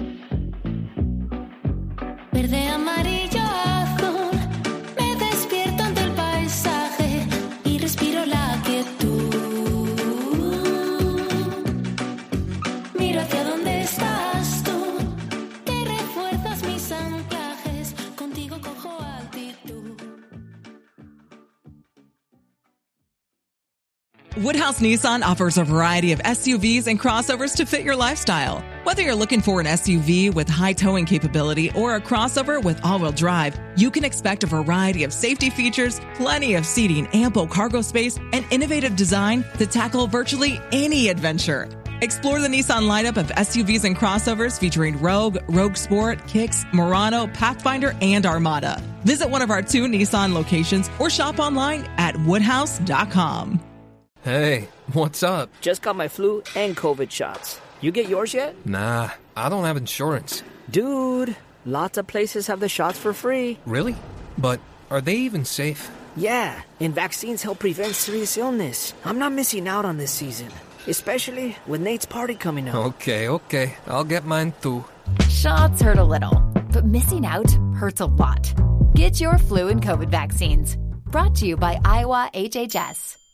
Verde, amarillo, azul, me despierto ante el paisaje y respiro la quietud. Miro hacia dónde estás tú, que refuerzas mis anclajes, contigo cojo altitud. Woodhouse Nissan offers a variety of SUVs and crossovers to fit your lifestyle. Whether you're looking for an SUV with high towing capability or a crossover with all-wheel drive, you can expect a variety of safety features, plenty of seating, ample cargo space, and innovative design to tackle virtually any adventure. Explore the Nissan lineup of SUVs and crossovers featuring Rogue, Rogue Sport, Kicks, Murano, Pathfinder, and Armada. Visit one of our 2 Nissan locations or shop online at woodhouse.com. Hey, what's up? Just got my flu and COVID shots. You get yours yet? Nah, I don't have insurance. Dude, lots of places have the shots for free. Really? But are they even safe? Yeah, and vaccines help prevent serious illness. I'm not missing out on this season, especially with Nate's party coming up. Okay. I'll get mine too. Shots hurt a little, but missing out hurts a lot. Get your flu and COVID vaccines. Brought to you by Iowa HHS.